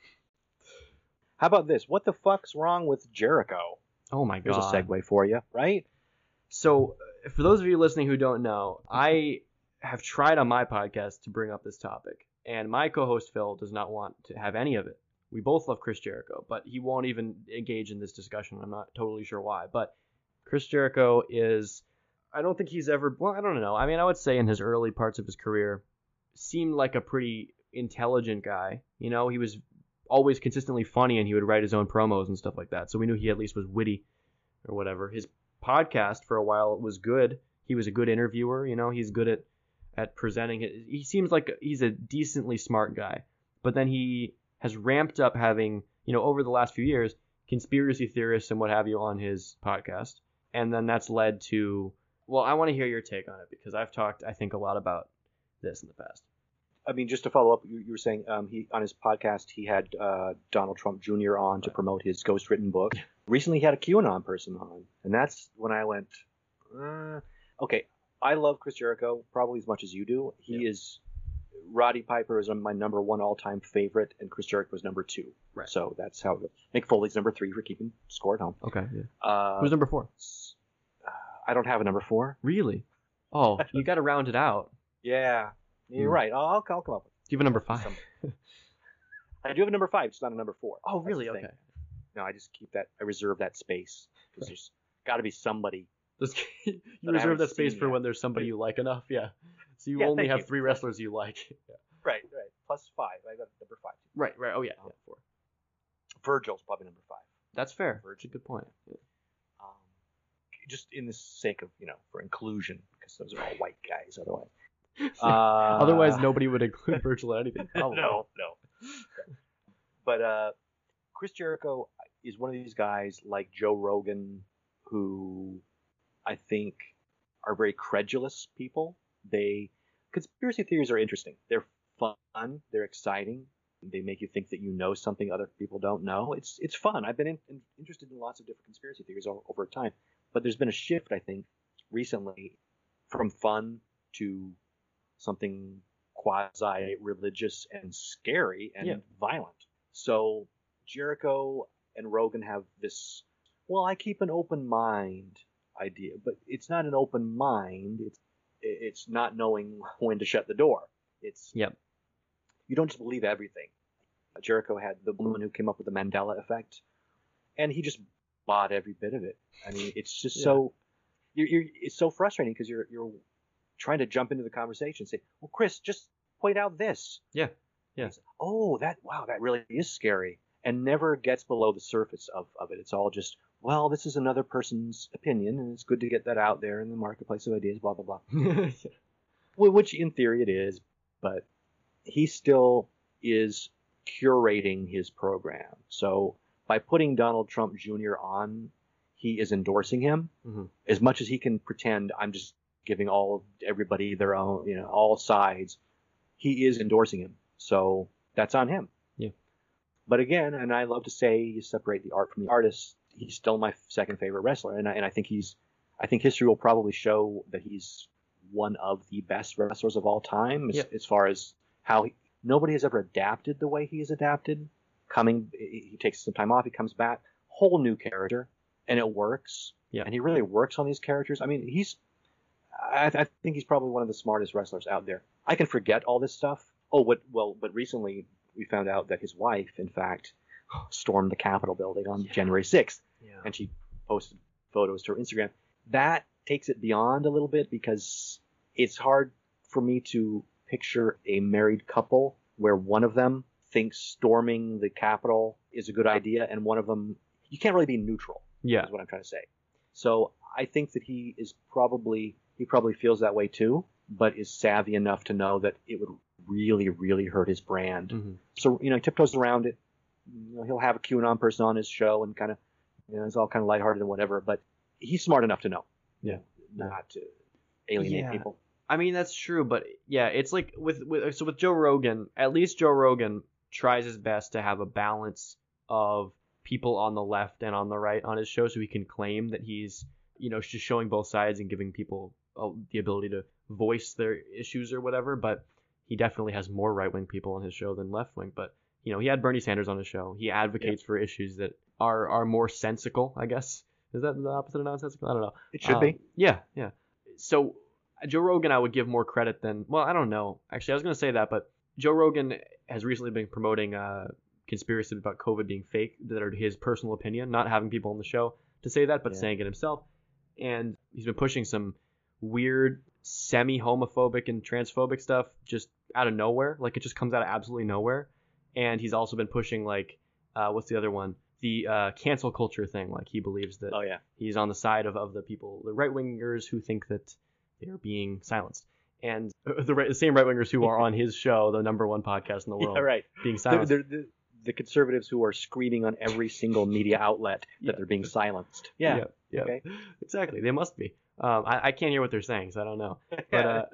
How about this? What the fuck's wrong with Jericho? Oh my God. Here's a segue for you, right? So for those of you listening who don't know, I have tried on my podcast to bring up this topic, and my co-host Phil does not want to have any of it. We both love Chris Jericho, but he won't even engage in this discussion. I'm not totally sure why. But Chris Jericho is, I don't think he's ever, well, I don't know. I mean, I would say in his early parts of his career, seemed like a pretty intelligent guy. He was always consistently funny, and he would write his own promos and stuff like that. So we knew he at least was witty or whatever. His podcast for a while was good. He was a good interviewer. He's good at presenting it. He seems like he's a decently smart guy. But then he has ramped up having, over the last few years, conspiracy theorists and what have you on his podcast. And then that's led to, well, I want to hear your take on it, because I've talked, I think, a lot about this in the past. I mean, just to follow up, you were saying he on his podcast he had Donald Trump Jr. on to promote his ghostwritten book. Recently, he had a QAnon person on, and that's when I went, okay, I love Chris Jericho probably as much as you do. He is, Roddy Piper is my number one all-time favorite, and Chris Jericho is number 2. Right. So that's how Mick Foley's number 3 for keeping score at home. Okay. Yeah. Who's number 4? I don't have a number 4. Really? Oh, you got to round it out. Yeah. You're right. I'll come up with it. Do you have a number 5? I do have a number 5. It's not a number 4. Oh, really? Okay. No, I just keep that. I reserve that space because there's got to be somebody. You reserve that space for when there's somebody you like enough. Yeah. So you only have 3 wrestlers you like. Yeah. Right. Plus 5. I got number 5. Right. Oh yeah. 4. Virgil's probably number 5. That's fair. That's a good point. Yeah. Just in the sake of for inclusion, because those are all white guys otherwise. Otherwise, nobody would include Virgil in anything. Oh, no. But Chris Jericho is one of these guys like Joe Rogan, who I think are very credulous people. Conspiracy theories are interesting. They're fun. They're exciting. They make you think that you know something other people don't know. It's fun. I've been interested in lots of different conspiracy theories over time. But there's been a shift, I think, recently from fun to something quasi-religious and scary and violent. So Jericho and Rogan have this, I keep an open mind idea. But it's not an open mind. It's not knowing when to shut the door. You don't just believe everything. Jericho had the woman who came up with the Mandela effect, and he just bought every bit of it. I mean, it's just so it's so frustrating because you're trying to jump into the conversation and say, well, Chris, just point out this. Yeah. Yes. Oh, that really is scary, and never gets below the surface of it. It's all just, well, this is another person's opinion, and it's good to get that out there in the marketplace of ideas, blah, blah, blah. Well, which in theory it is, but he still is curating his program. So by putting Donald Trump Jr. on, he is endorsing him. As much as he can pretend, I'm just giving everybody their own, all sides, he is endorsing him. So that's on him. Yeah. But again, and I love to say you separate the art from the artist, he's still my second favorite wrestler. And I think history will probably show that he's one of the best wrestlers of all time as far as how nobody has ever adapted the way he has adapted. He takes some time off, he comes back, whole new character, and it works. Yeah. And he really works on these characters. I mean, I think he's probably one of the smartest wrestlers out there. I can forget all this stuff. But recently we found out that his wife, in fact, stormed the Capitol building on January 6th. Yeah. And she posted photos to her Instagram. That takes it beyond a little bit because it's hard for me to picture a married couple where one of them thinks storming the Capitol is a good idea and one of them, you can't really be neutral. Yeah. Is what I'm trying to say. So I think that he probably feels that way too, but is savvy enough to know that it would really, really hurt his brand. Mm-hmm. So, he tiptoes around it. He'll have a QAnon person on his show and kind of, it's all kind of lighthearted and whatever, but he's smart enough to know. Yeah. Not to alienate people. I mean, that's true, but yeah, it's like with Joe Rogan, at least Joe Rogan tries his best to have a balance of people on the left and on the right on his show so he can claim that he's, just showing both sides and giving people the ability to voice their issues or whatever, but he definitely has more right-wing people on his show than left-wing. But, he had Bernie Sanders on his show. He advocates for issues that are more sensical, I guess. Is that the opposite of nonsensical? I don't know. It should be. Yeah. So Joe Rogan I would give more credit than, well, I don't know. Actually, I was going to say that, but Joe Rogan has recently been promoting conspiracy about COVID being fake that are his personal opinion, not having people on the show to say that, but saying it himself. And he's been pushing some weird semi-homophobic and transphobic stuff just out of nowhere. Like, it just comes out of absolutely nowhere. And he's also been pushing, like, what's the other one? The cancel culture thing. Like, he believes that he's on the side of the people, the right-wingers who think that they're being silenced. And the same right-wingers who are on his show, the #1 podcast in the world, being silenced. The conservatives who are screaming on every single media outlet that they're being silenced. Yeah. Okay. Exactly. They must be. I can't hear what they're saying, so I don't know. But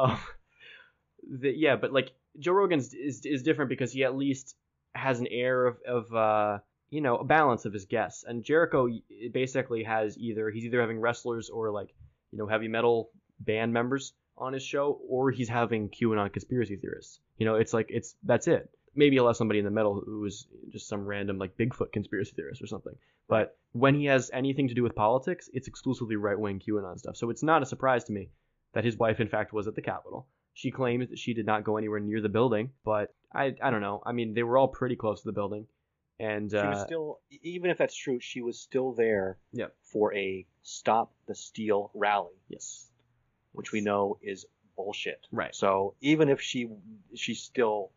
but like Joe Rogan's is different because he at least has an air of a balance of his guests. And Jericho basically has he's either having wrestlers or like heavy metal band members on his show, or he's having QAnon conspiracy theorists. That's it. Maybe he'll have somebody in the middle who is just some random like Bigfoot conspiracy theorist or something. But when he has anything to do with politics, it's exclusively right-wing QAnon stuff. So it's not a surprise to me that his wife, in fact, was at the Capitol. She claims that she did not go anywhere near the building, but I don't know. I mean, they were all pretty close to the building. And she was still, even if that's true, she was still there for a Stop the Steal rally. Yes. Which we know is bullshit. Right. So even if she still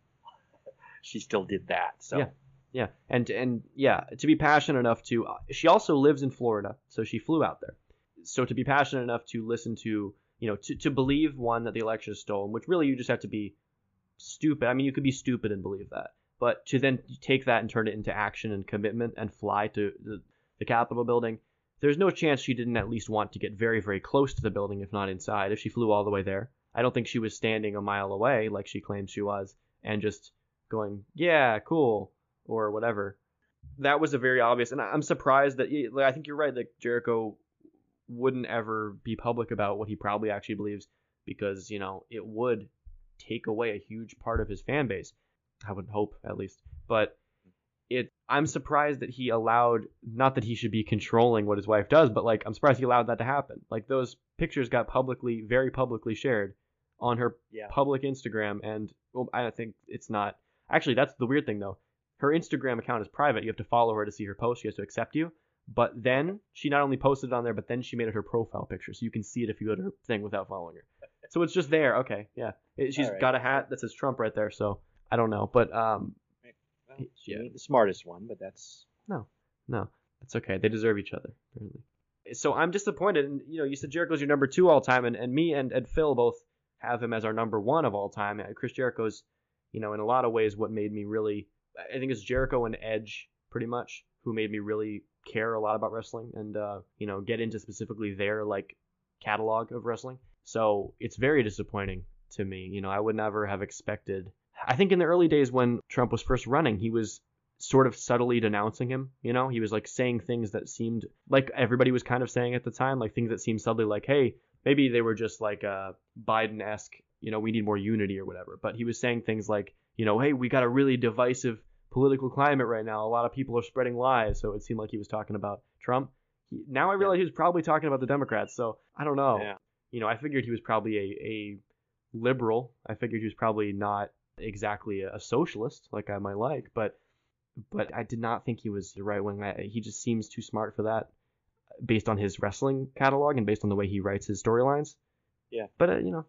did that. So yeah. And to be passionate enough to, she also lives in Florida, so she flew out there. So to be passionate enough to listen to, to believe, one, that the election is stolen, which really you just have to be stupid. I mean, you could be stupid and believe that. But to then take that and turn it into action and commitment and fly to the Capitol building, there's no chance she didn't at least want to get very, very close to the building, if not inside, if she flew all the way there. I don't think she was standing a mile away like she claims she was and just going, yeah, cool, or whatever. That was a very obvious, and I'm surprised that, I think you're right, that Jericho wouldn't ever be public about what he probably actually believes because, it would take away a huge part of his fan base. I would hope, at least. But I'm surprised that he allowed, not that he should be controlling what his wife does, but like, I'm surprised he allowed that to happen. Like, those pictures got very publicly shared on her public Instagram, and I think it's not. Actually, that's the weird thing, though. Her Instagram account is private. You have to follow her to see her post. She has to accept you. But then she not only posted it on there, but then she made it her profile picture, so you can see it if you go to her thing without following her. So it's just there. Okay, yeah. She's got a hat that says Trump right there, so I don't know, but She ain't the smartest one, but that's no, it's okay. They deserve each other. Apparently. So I'm disappointed. And you said Jericho's your number 2 all time, and me and Phil both have him as our number 1 of all time. Chris Jericho's, in a lot of ways, what made me really, I think it's Jericho and Edge pretty much who made me really care a lot about wrestling and get into specifically their like catalog of wrestling. So it's very disappointing to me. I would never have expected. I think in the early days when Trump was first running, he was sort of subtly denouncing him. He was like saying things that seemed like everybody was kind of saying at the time, like things that seemed subtly like, hey, maybe they were just like Biden-esque, we need more unity or whatever. But he was saying things like, hey, we got a really divisive political climate right now. A lot of people are spreading lies. So it seemed like he was talking about Trump. Now I realize he was probably talking about the Democrats. So I don't know. Yeah. I figured he was probably a liberal. I figured he was probably not exactly a socialist like I might like, but I did not think he was the right wing. He just seems too smart for that based on his wrestling catalog and based on the way he writes his storylines. Yeah. But,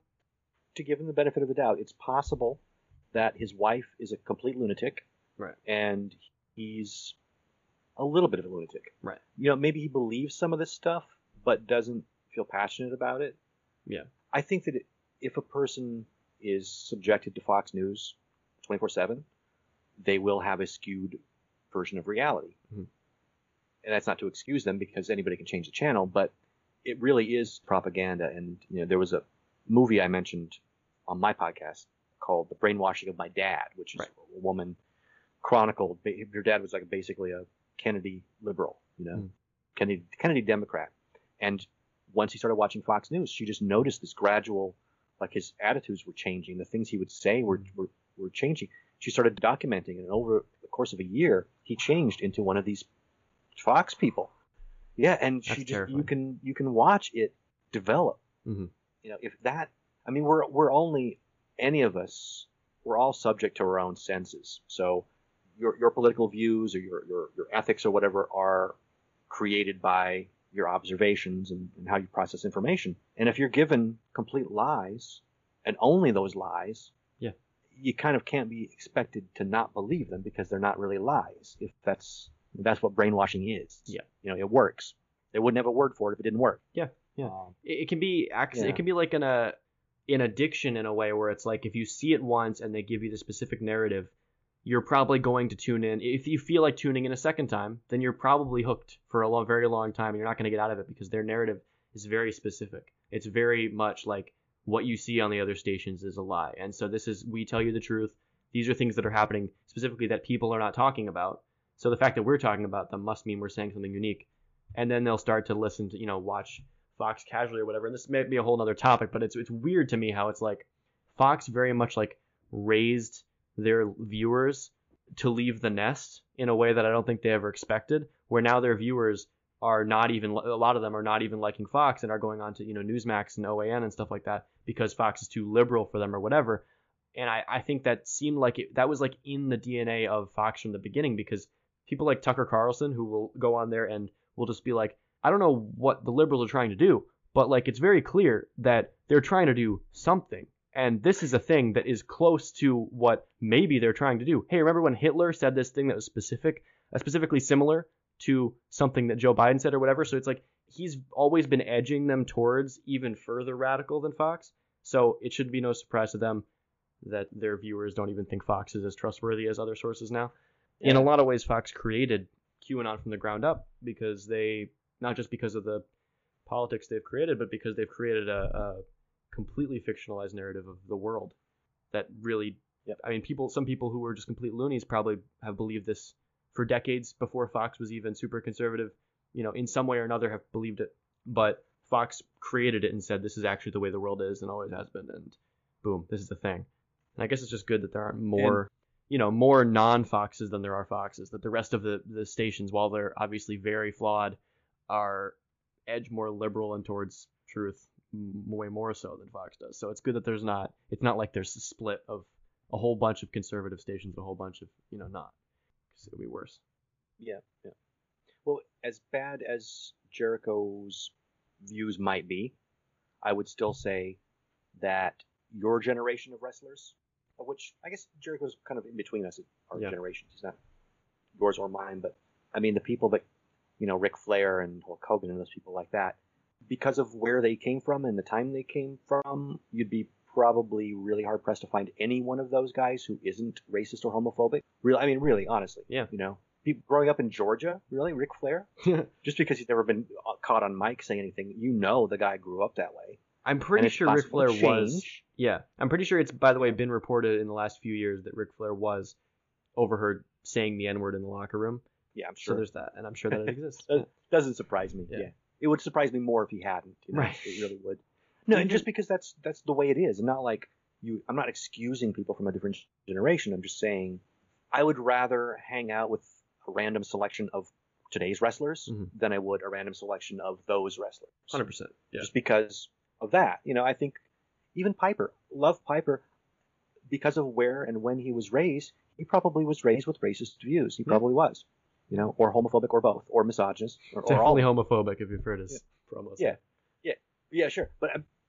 to give him the benefit of the doubt, it's possible that his wife is a complete lunatic. Right. And he's a little bit of a lunatic. Right. Maybe he believes some of this stuff, but doesn't feel passionate about it. Yeah. I think that if a person is subjected to Fox News 24/7, they will have a skewed version of reality. Mm-hmm. And that's not to excuse them because anybody can change the channel, but it really is propaganda. And, there was a movie I mentioned on my podcast called The Brainwashing of My Dad, which is a woman chronicled. Her dad was like basically a Kennedy liberal, Kennedy Democrat. And once he started watching Fox News, she just noticed this gradual, like his attitudes were changing. The things he would say were changing. She started documenting, and over the course of a year, he changed into one of these Fox people. Yeah, and That's terrifying. you can watch it develop. Mm-hmm. We're only, any of us, we're all subject to our own senses. So your political views or your ethics or whatever are created by your observations and how you process information. And if you're given complete lies, and only those lies, you kind of can't be expected to not believe them because they're not really lies. If that's what brainwashing is. Yeah. It works. They wouldn't have a word for it if it didn't work. Yeah. Yeah. It can be it can be like an addiction in a way where it's like if you see it once and they give you the specific narrative, you're probably going to tune in. If you feel like tuning in a second time, then you're probably hooked for a very long time and you're not going to get out of it because their narrative is very specific. It's very much like what you see on the other stations is a lie. And so we tell you the truth. These are things that are happening specifically that people are not talking about. So the fact that we're talking about them must mean we're saying something unique. And then they'll start to listen to, watch Fox casually or whatever. And this may be a whole other topic, but it's weird to me how it's like Fox very much like raised their viewers to leave the nest in a way that I don't think they ever expected, where now their viewers are not even, a lot of them are not even liking Fox and are going on to, Newsmax and OAN and stuff like that because Fox is too liberal for them or whatever. And I think that seemed like that was like in the DNA of Fox from the beginning because people like Tucker Carlson who will go on there and will just be like, I don't know what the liberals are trying to do, but like it's very clear that they're trying to do something. And this is a thing that is close to what maybe they're trying to do. Hey, remember when Hitler said this thing that was specifically similar to something that Joe Biden said or whatever? So it's like he's always been edging them towards even further radical than Fox. So it should be no surprise to them that their viewers don't even think Fox is as trustworthy as other sources now. Yeah. In a lot of ways, Fox created QAnon from the ground up because not just because of the politics they've created, but because they've created a completely fictionalized narrative of the world that really, some people who were just complete loonies probably have believed this for decades before Fox was even super conservative, in some way or another have believed it. But Fox created it and said, this is actually the way the world is and always has been. And boom, this is the thing. And I guess it's just good that there aren't more, more non-Foxes than there are Foxes, that the rest of the stations, while they're obviously very flawed, are edge more liberal and towards truth way more so than Fox does. So it's good that it's not like there's a split of a whole bunch of conservative stations and a whole bunch of, not. Because it would be worse. Yeah. Well, as bad as Jericho's views might be, I would still say that your generation of wrestlers which I guess Jericho's kind of in between us, our Yeah. generations. He's not yours or mine, but I mean the people that, Ric Flair and Hulk Hogan and those people like that, because of where they came from and the time they came from, you'd be probably really hard pressed to find any one of those guys who isn't racist or homophobic. Really, honestly. Yeah. People growing up in Georgia, really, Ric Flair, just because he's never been caught on mic saying anything, the guy grew up that way. I'm pretty And it's sure Ric possible to Flair was. change. Yeah, I'm pretty sure it's, by the way, been reported in the last few years that Ric Flair was overheard saying the N-word in the locker room. Yeah, I'm sure. So there's that, and I'm sure that it exists. Doesn't surprise me. Yeah. It would surprise me more if he hadn't. Right. It really would. No, and just because that's the way it is, and not like I'm not excusing people from a different generation. I'm just saying I would rather hang out with a random selection of today's wrestlers than I would a random selection of those wrestlers. 100%. Yeah. Just because of that. I think even Piper, love Piper, because of where and when he was raised, he probably was raised with racist views. He probably was. Or homophobic, or both, or misogynist, or all. Definitely homophobic if you've heard his promos. Yeah, sure. But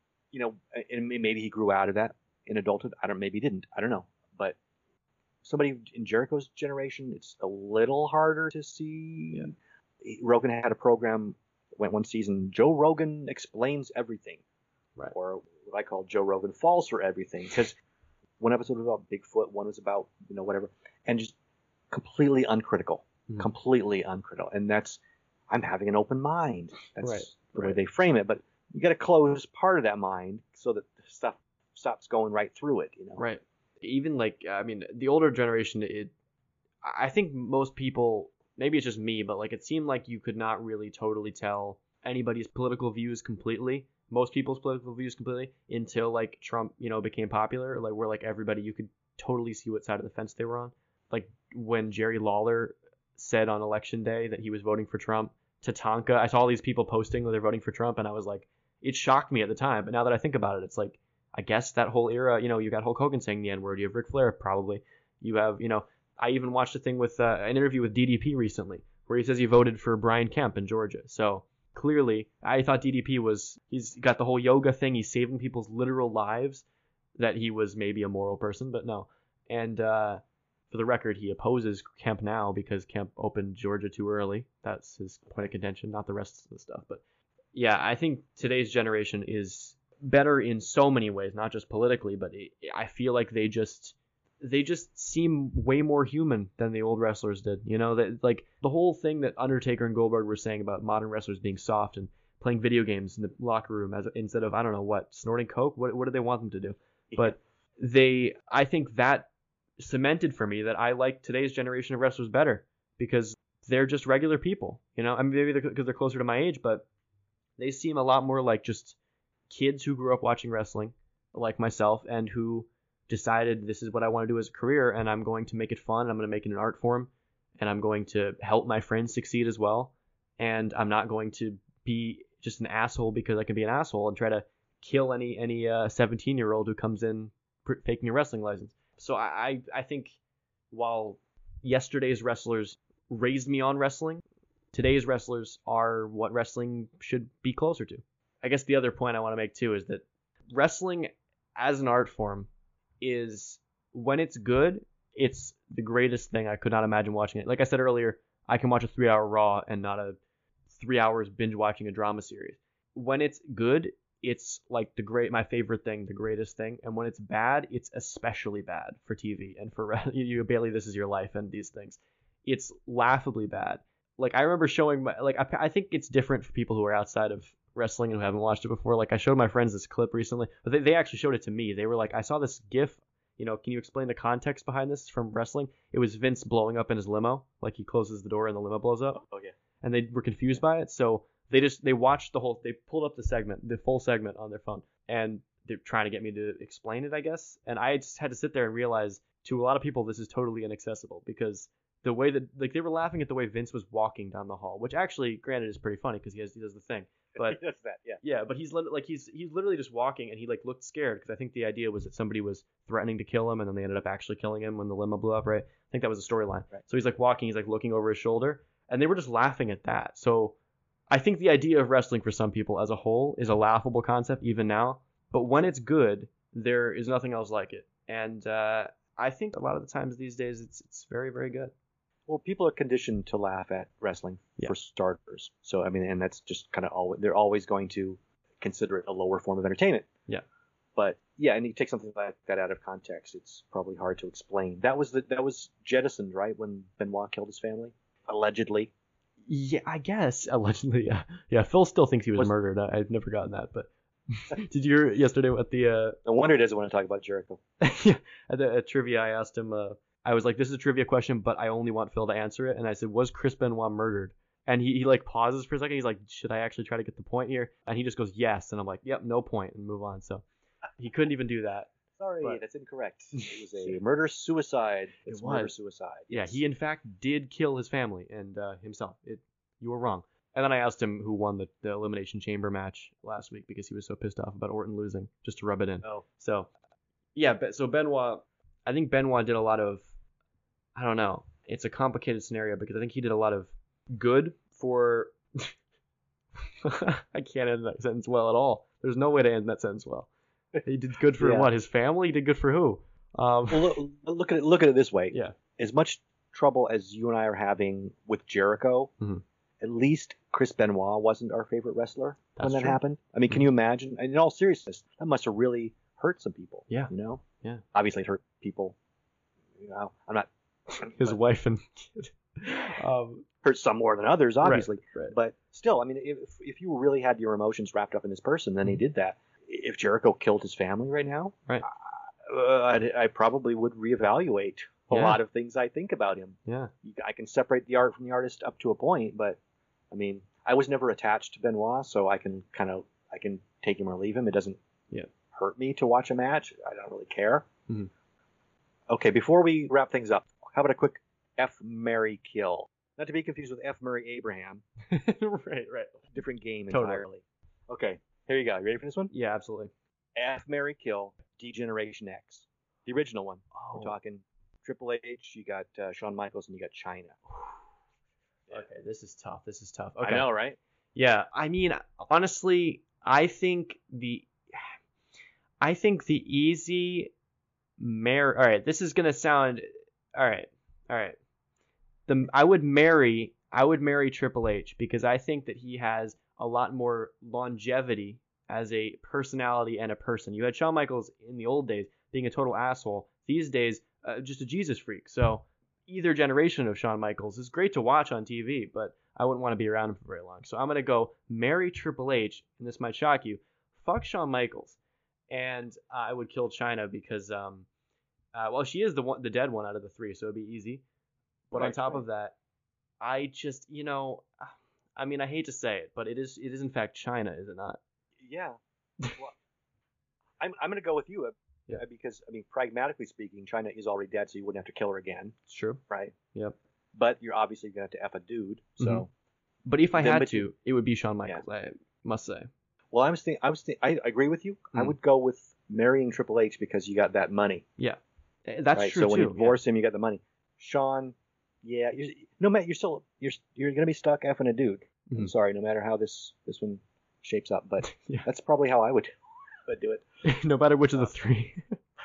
and maybe he grew out of that in adulthood. Maybe he didn't. I don't know. But somebody in Jericho's generation, it's a little harder to see. Yeah. Rogan had a program, went one season. Joe Rogan explains everything, right? Or what I call Joe Rogan falls for everything, because one episode was about Bigfoot, one was about whatever, and just completely uncritical. Completely uncritical. And I'm having an open mind. That's the way they frame it. But you got to close part of that mind so that the stuff stops going right through it. Right. Even the older generation, I think most people, maybe it's just me, but it seemed like you could not really totally tell anybody's political views completely. Most people's political views completely until Trump, became popular. Where everybody, you could totally see what side of the fence they were on. When Jerry Lawler said on election day that he was voting for Trump, Tatanka, I saw all these people posting that they're voting for Trump, and I was like, it shocked me at the time, but now that I think about it, it's I guess that whole era, you got Hulk Hogan saying the N-word, you have Ric Flair probably, you have, I even watched a thing with an interview with DDP recently where he says he voted for Brian Kemp in Georgia. So clearly, I thought DDP he's got the whole yoga thing, he's saving people's literal lives, that he was maybe a moral person, but no. And for the record, he opposes Kemp now because Kemp opened Georgia too early. That's his point of contention, not the rest of the stuff. But yeah, I think today's generation is better in so many ways, not just politically, but I feel like they just seem way more human than the old wrestlers did. That the whole thing that Undertaker and Goldberg were saying about modern wrestlers being soft and playing video games in the locker room instead of, I don't know what, snorting coke. What do they want them to do? But I think that cemented for me that I like today's generation of wrestlers better because they're just regular people. Maybe because they're closer to my age, but they seem a lot more like just kids who grew up watching wrestling, like myself, and who decided this is what I want to do as a career, and I'm going to make it fun. I'm going to make it an art form, and I'm going to help my friends succeed as well. And I'm not going to be just an asshole because I can be an asshole and try to kill any 17-year-old who comes in faking a wrestling license. So I think while yesterday's wrestlers raised me on wrestling, today's wrestlers are what wrestling should be closer to. I guess the other point I want to make too is that wrestling as an art form is, when it's good, it's the greatest thing. I could not imagine watching it. Like I said earlier, I can watch a 3-hour Raw and not a 3 hours binge watching a drama series. When it's good, it's my favorite thing, the greatest thing. And when it's bad, it's especially bad for TV and for you, Bailey, this is your life and these things. It's laughably bad. I remember showing I think it's different for people who are outside of wrestling and who haven't watched it before. I showed my friends this clip recently, but they actually showed it to me. They were like, I saw this GIF. Can you explain the context behind this from wrestling? It was Vince blowing up in his limo. He closes the door and the limo blows up. Oh yeah. And they were confused by it. So they watched they pulled up the full segment on their phone, and they're trying to get me to explain it, I guess. And I just had to sit there and realize, to a lot of people, this is totally inaccessible because the way that they were laughing at the way Vince was walking down the hall, which actually, granted, is pretty funny because he does the thing. But he does that, yeah. Yeah, but he's literally just walking, and he looked scared because I think the idea was that somebody was threatening to kill him, and then they ended up actually killing him when the limo blew up, right? I think that was the storyline. Right. So he's walking, he's looking over his shoulder, and they were just laughing at that. So I think the idea of wrestling for some people as a whole is a laughable concept even now, but when it's good, there is nothing else like it. And I think a lot of the times these days it's very, very good. Well, people are conditioned to laugh at wrestling for starters. So, I mean, and that's just kind of always, they're always going to consider it a lower form of entertainment. Yeah. But yeah, and you take something like that out of context, it's probably hard to explain. That was jettisoned, right, when Benoit killed his family, allegedly. Yeah, I guess allegedly. Yeah. Phil still thinks he was murdered. I've never gotten that, but did you hear yesterday what the? No wonder he doesn't want to talk about Jericho. Yeah, at the trivia, I asked him. I was like, "This is a trivia question, but I only want Phil to answer it." And I said, "Was Chris Benoit murdered?" And he like pauses for a second. He's like, "Should I actually try to get the point here?" And he just goes, "Yes." And I'm like, "Yep, no point," and move on. So he couldn't even do that. Sorry, that's incorrect. It was a murder-suicide. It's murder-suicide. Yeah, he in fact did kill his family and himself. You were wrong. And then I asked him who won the Elimination Chamber match last week because he was so pissed off about Orton losing, just to rub it in. Oh. So, yeah, so Benoit, I think Benoit did a lot of, I don't know, it's a complicated scenario because I think he did a lot of good for, I can't end that sentence well at all. There's no way to end that sentence well. He did good for what? His family? He did good for who? Well, look at it this way. Yeah. As much trouble as you and I are having with Jericho, at least Chris Benoit wasn't our favorite wrestler when that happened. I mean, can you imagine? And in all seriousness, that must have really hurt some people. Yeah. You know? Yeah. Obviously, it hurt people. You know, I'm not. His wife and kid. Hurt some more than others, obviously. Right. But still, I mean, if you really had your emotions wrapped up in this person, then he did that. If Jericho killed his family right now, right, I probably would reevaluate a lot of things I think about him. Yeah. I can separate the art from the artist up to a point, but I mean, I was never attached to Benoit, so I can take him or leave him. It doesn't hurt me to watch a match. I don't really care. Mm-hmm. Okay, before we wrap things up, how about a quick F, marry, kill? Not to be confused with F, Murray, Abraham. Right. Different game Totally. entirely. Okay, here you go. You ready for this one? Yeah, absolutely. F, marry, kill, D-Generation X. The original one. Oh. We're talking Triple H, you got Shawn Michaels, and you got China. Okay, this is tough. Okay. I know, right? Yeah, I mean, honestly, I think the easy marry. All right, this is gonna sound. All right. I would marry Triple H because I think that he has a lot more longevity as a personality and a person. You had Shawn Michaels in the old days being a total asshole. These days, just a Jesus freak. So either generation of Shawn Michaels is great to watch on TV, but I wouldn't want to be around him for very long. So I'm going to go marry Triple H, and this might shock you. Fuck Shawn Michaels. And I would kill Chyna because, she is the dead one out of the three, so it'd be easy. But on top of that, I just, I mean, I hate to say it, but it is in fact Chyna, is it not? Yeah. Well, I'm going to go with you because, I mean, pragmatically speaking, Chyna is already dead, so you wouldn't have to kill her again. It's true. Right? Yep. But you're obviously going to have to F a dude, so. Mm-hmm. But if I had to, it would be Shawn Michaels, I must say. Well, I agree with you. I would go with marrying Triple H because you got that money. Yeah. That's true, so when too. you divorce him, you got the money. Shawn, you're going to be stuck effing a dude. Mm-hmm. I'm sorry, no matter how this one shapes up, but that's probably how I would do it. No matter which of the three.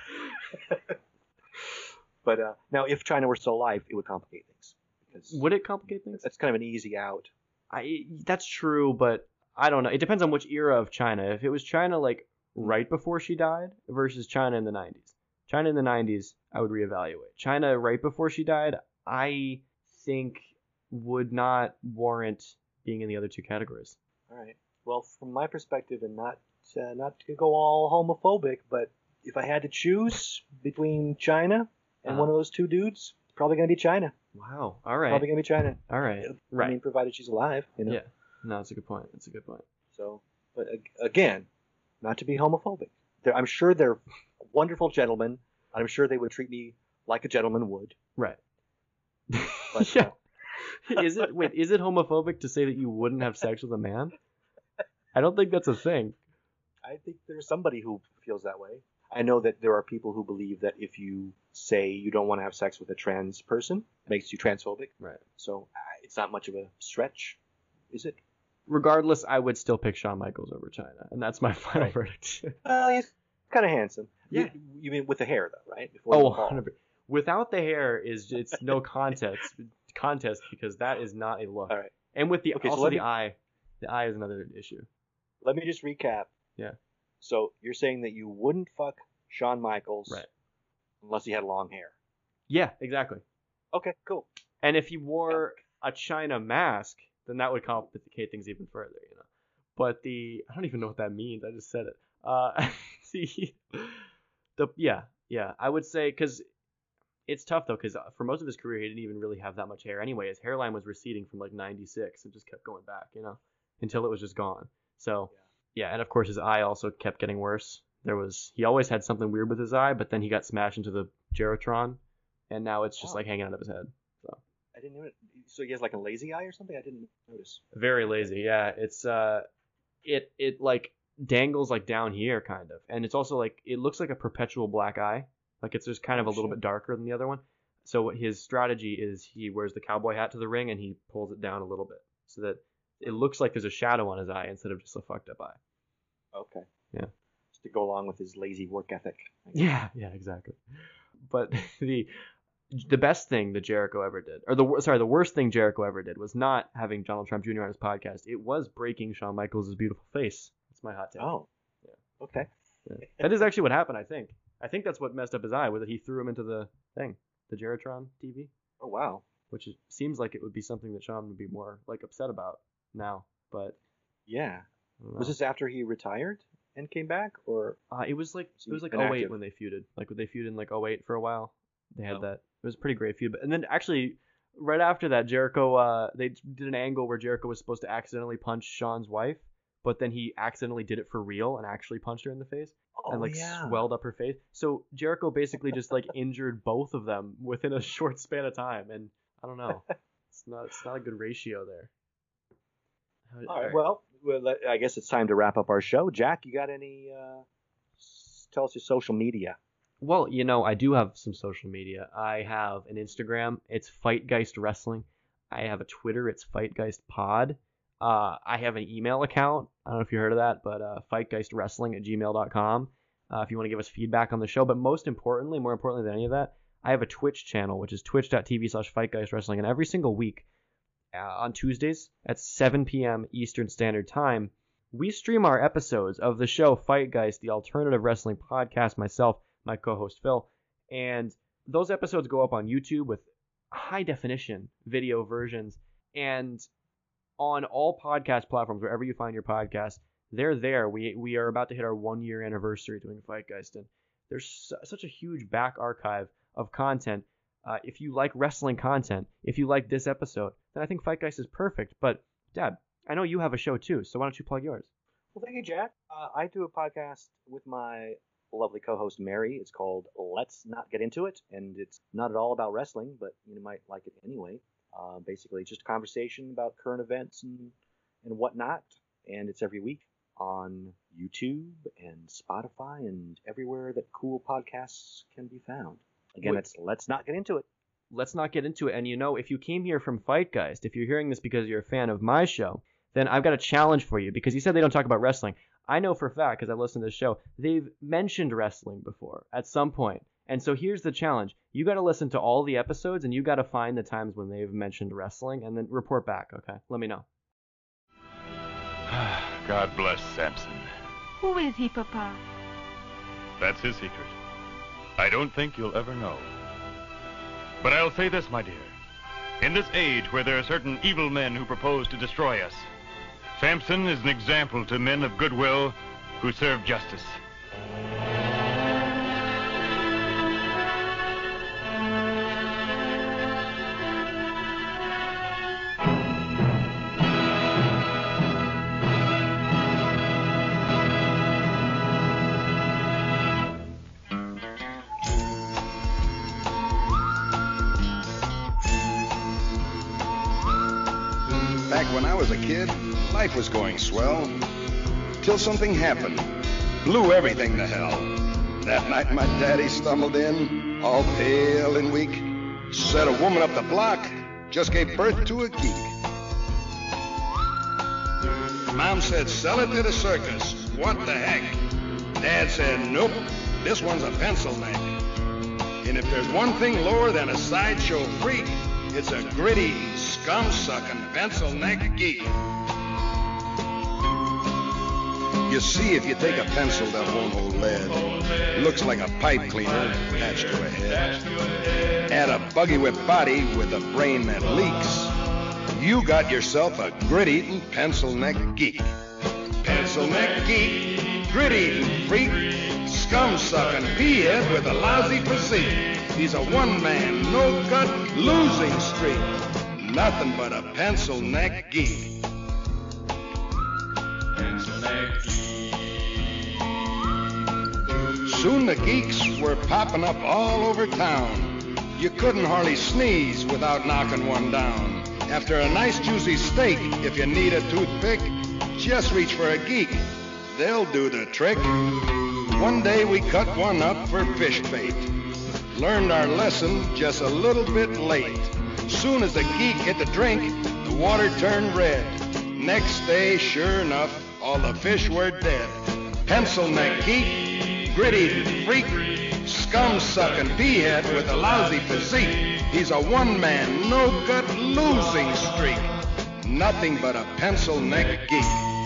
But now, if Chyna were still alive, it would complicate things. Would it complicate things? That's kind of an easy out. That's true, but I don't know. It depends on which era of Chyna. If it was Chyna like right before she died versus Chyna in the 90s. Chyna in the 90s, I would reevaluate. Chyna right before she died, I think would not warrant being in the other two categories. All right. Well, from my perspective, and not to go all homophobic, but if I had to choose between Chyna and one of those two dudes, it's probably going to be Chyna. Wow. All right. Probably going to be Chyna. All right. Right. I mean, provided she's alive. Yeah. No, that's a good point. So, but again, not to be homophobic. I'm sure they're wonderful gentlemen. I'm sure they would treat me like a gentleman would. Right. But, yeah. Is it homophobic to say that you wouldn't have sex with a man? I don't think that's a thing. I think there's somebody who feels that way. I know that there are people who believe that if you say you don't want to have sex with a trans person, it makes you transphobic. Right. So it's not much of a stretch, is it? Regardless, I would still pick Shawn Michaels over Chyna, and that's my final verdict. Well, he's kind of handsome. Yeah. You mean with the hair though, right? Before the ball. 100%. Without the hair it's no contest because that is not a look. All right. And with the eye is another issue. Let me just recap. Yeah. So you're saying that you wouldn't fuck Shawn Michaels, right, unless he had long hair. Yeah, exactly. Okay, cool. And if he wore a China mask, then that would complicate things even further, you know. But I don't even know what that means. I just said it. I would say, because it's tough though, because for most of his career he didn't even really have that much hair anyway. His hairline was receding from like 96 and just kept going back, you know, until it was just gone. So yeah, and of course his eye also kept getting worse. He always had something weird with his eye, but then he got smashed into the Gerotron, and now it's just like hanging out of his head. So I didn't know it. So he has like a lazy eye or something? I didn't notice. Very lazy, yeah. It's it like dangles like down here kind of, and it's also like it looks like a perpetual black eye. Like it's just kind of a little bit darker than the other one. So his strategy is he wears the cowboy hat to the ring and he pulls it down a little bit so that it looks like there's a shadow on his eye instead of just a fucked up eye. Okay. Yeah. Just to go along with his lazy work ethic. Yeah, exactly. But the best thing that Jericho ever did, or the worst thing Jericho ever did was not having Donald Trump Jr. on his podcast. It was breaking Shawn Michaels' beautiful face. That's my hot take. Oh. Yeah. Okay. Yeah. That is actually what happened, I think. I think that's what messed up his eye, was that he threw him into the thing, the Gerotron TV. Oh, wow. Which seems like it would be something that Shawn would be more like upset about now, but yeah. Was this after he retired and came back, or it was like 08 when they feuded. Like they feuded in like 08 for a while. They had that. It was a pretty great feud. And then actually right after that, Jericho they did an angle where Jericho was supposed to accidentally punch Shawn's wife, but then he accidentally did it for real and actually punched her in the face and swelled up her face. So Jericho basically just like injured both of them within a short span of time, and I don't know. It's not a good ratio there. All right. Well, I guess it's time to wrap up our show. Jack, you got any? Tell us your social media. Well, I do have some social media. I have an Instagram. It's Fightgeist Wrestling. I have a Twitter. It's Fightgeist Pod. I have an email account. I don't know if you heard of that, but fightgeistwrestling@gmail.com. If you want to give us feedback on the show. But more importantly than any of that, I have a Twitch channel, which is twitch.tv/fightgeistwrestling. And every single week, on Tuesdays at 7 p.m. Eastern Standard Time, we stream our episodes of the show Fightgeist, the alternative wrestling podcast, myself, my co-host Phil, and those episodes go up on YouTube with high definition video versions, and on all podcast platforms, wherever you find your podcast, they're there. We are about to hit our 1-year anniversary doing Fightgeist, and there's such a huge back archive of content. If you like wrestling content, if you like this episode, then I think Fightgeist is perfect. But, Dad, I know you have a show too, so why don't you plug yours? Well, thank you, Jack. I do a podcast with my lovely co-host, Mary. It's called Let's Not Get Into It, and it's not at all about wrestling, but you might like it anyway. Basically, just a conversation about current events and whatnot, and it's every week on YouTube and Spotify and everywhere that cool podcasts can be found. Again, it's Let's Not Get Into It. Let's Not Get Into It. And if you came here from Fightgeist, if you're hearing this because you're a fan of my show, then I've got a challenge for you, because you said they don't talk about wrestling. I know for a fact, because I've listened to this show, they've mentioned wrestling before at some point. And so here's the challenge. You got to listen to all the episodes, and you got to find the times when they've mentioned wrestling, and then report back, okay? Let me know. God bless Samson. Who is he, Papa? That's his secret. I don't think you'll ever know. But I'll say this, my dear. In this age where there are certain evil men who propose to destroy us, Samson is an example to men of goodwill who serve justice. Back when I was a kid, life was going swell, till something happened, blew everything to hell. That night my daddy stumbled in, all pale and weak, said a woman up the block just gave birth to a geek. Mom said, sell it to the circus, what the heck? Dad said, nope, This one's a pencil neck. And if there's one thing lower than a sideshow freak, it's a gritty, scum-sucking pencil neck geek. You see, if you take a pencil that won't hold lead, looks like a pipe cleaner attached to a head, add a buggy whip body with a brain that leaks, you got yourself a grit-eating pencil neck geek. Pencil neck geek, grit-eating freak, scum-sucking pea-head with a lousy physique. He's a one-man, no-gut, losing streak. Nothing but a pencil neck geek. Pencil neck geek. Soon the geeks were popping up all over town. You couldn't hardly sneeze without knocking one down. After a nice juicy steak, if you need a toothpick, just reach for a geek. They'll do the trick. One day we cut one up for fish bait. Learned our lesson just a little bit late. Soon as the geek hit the drink, the water turned red. Next day, sure enough, all the fish were dead. Pencil neck geek, grit-eating freak, scum-sucking pea-head with a lousy physique. He's a one-man, no-gut, losing streak. Nothing but a pencil neck geek.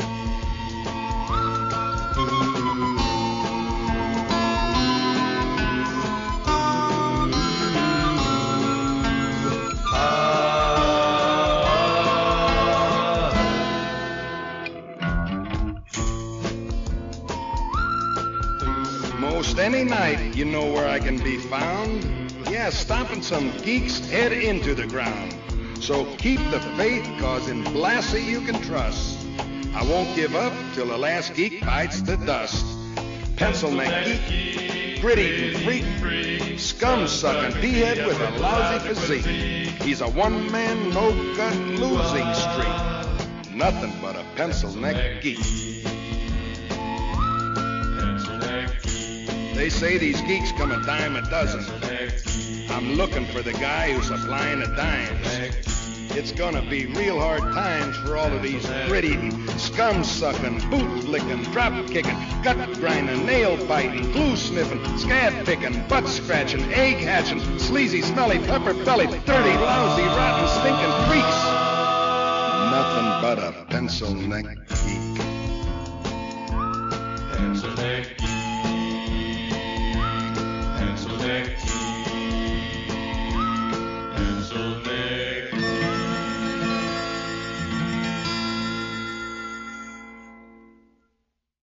Most any night, you know where I can be found. Yeah, stomping some geek's head into the ground. So keep the faith, cause in Blassie you can trust. I won't give up till the last geek bites the dust. Pencil neck geek, grit-eating freak, scum-sucking pea-head with a lousy physique. He's a one-man, no-gut, losing streak. Nothing but a pencil neck geek. They say these geeks come a dime a dozen. I'm looking for the guy who's supplying the dimes. It's gonna be real hard times for all of these grit-eating, scum-sucking, boot-licking, drop-kicking, gut-grinding, nail-biting, glue-sniffing, scab-picking, butt-scratching, egg-hatching, sleazy, smelly, pepper-bellied, dirty, lousy, rotten, stinking freaks. Nothing but a pencil neck geek.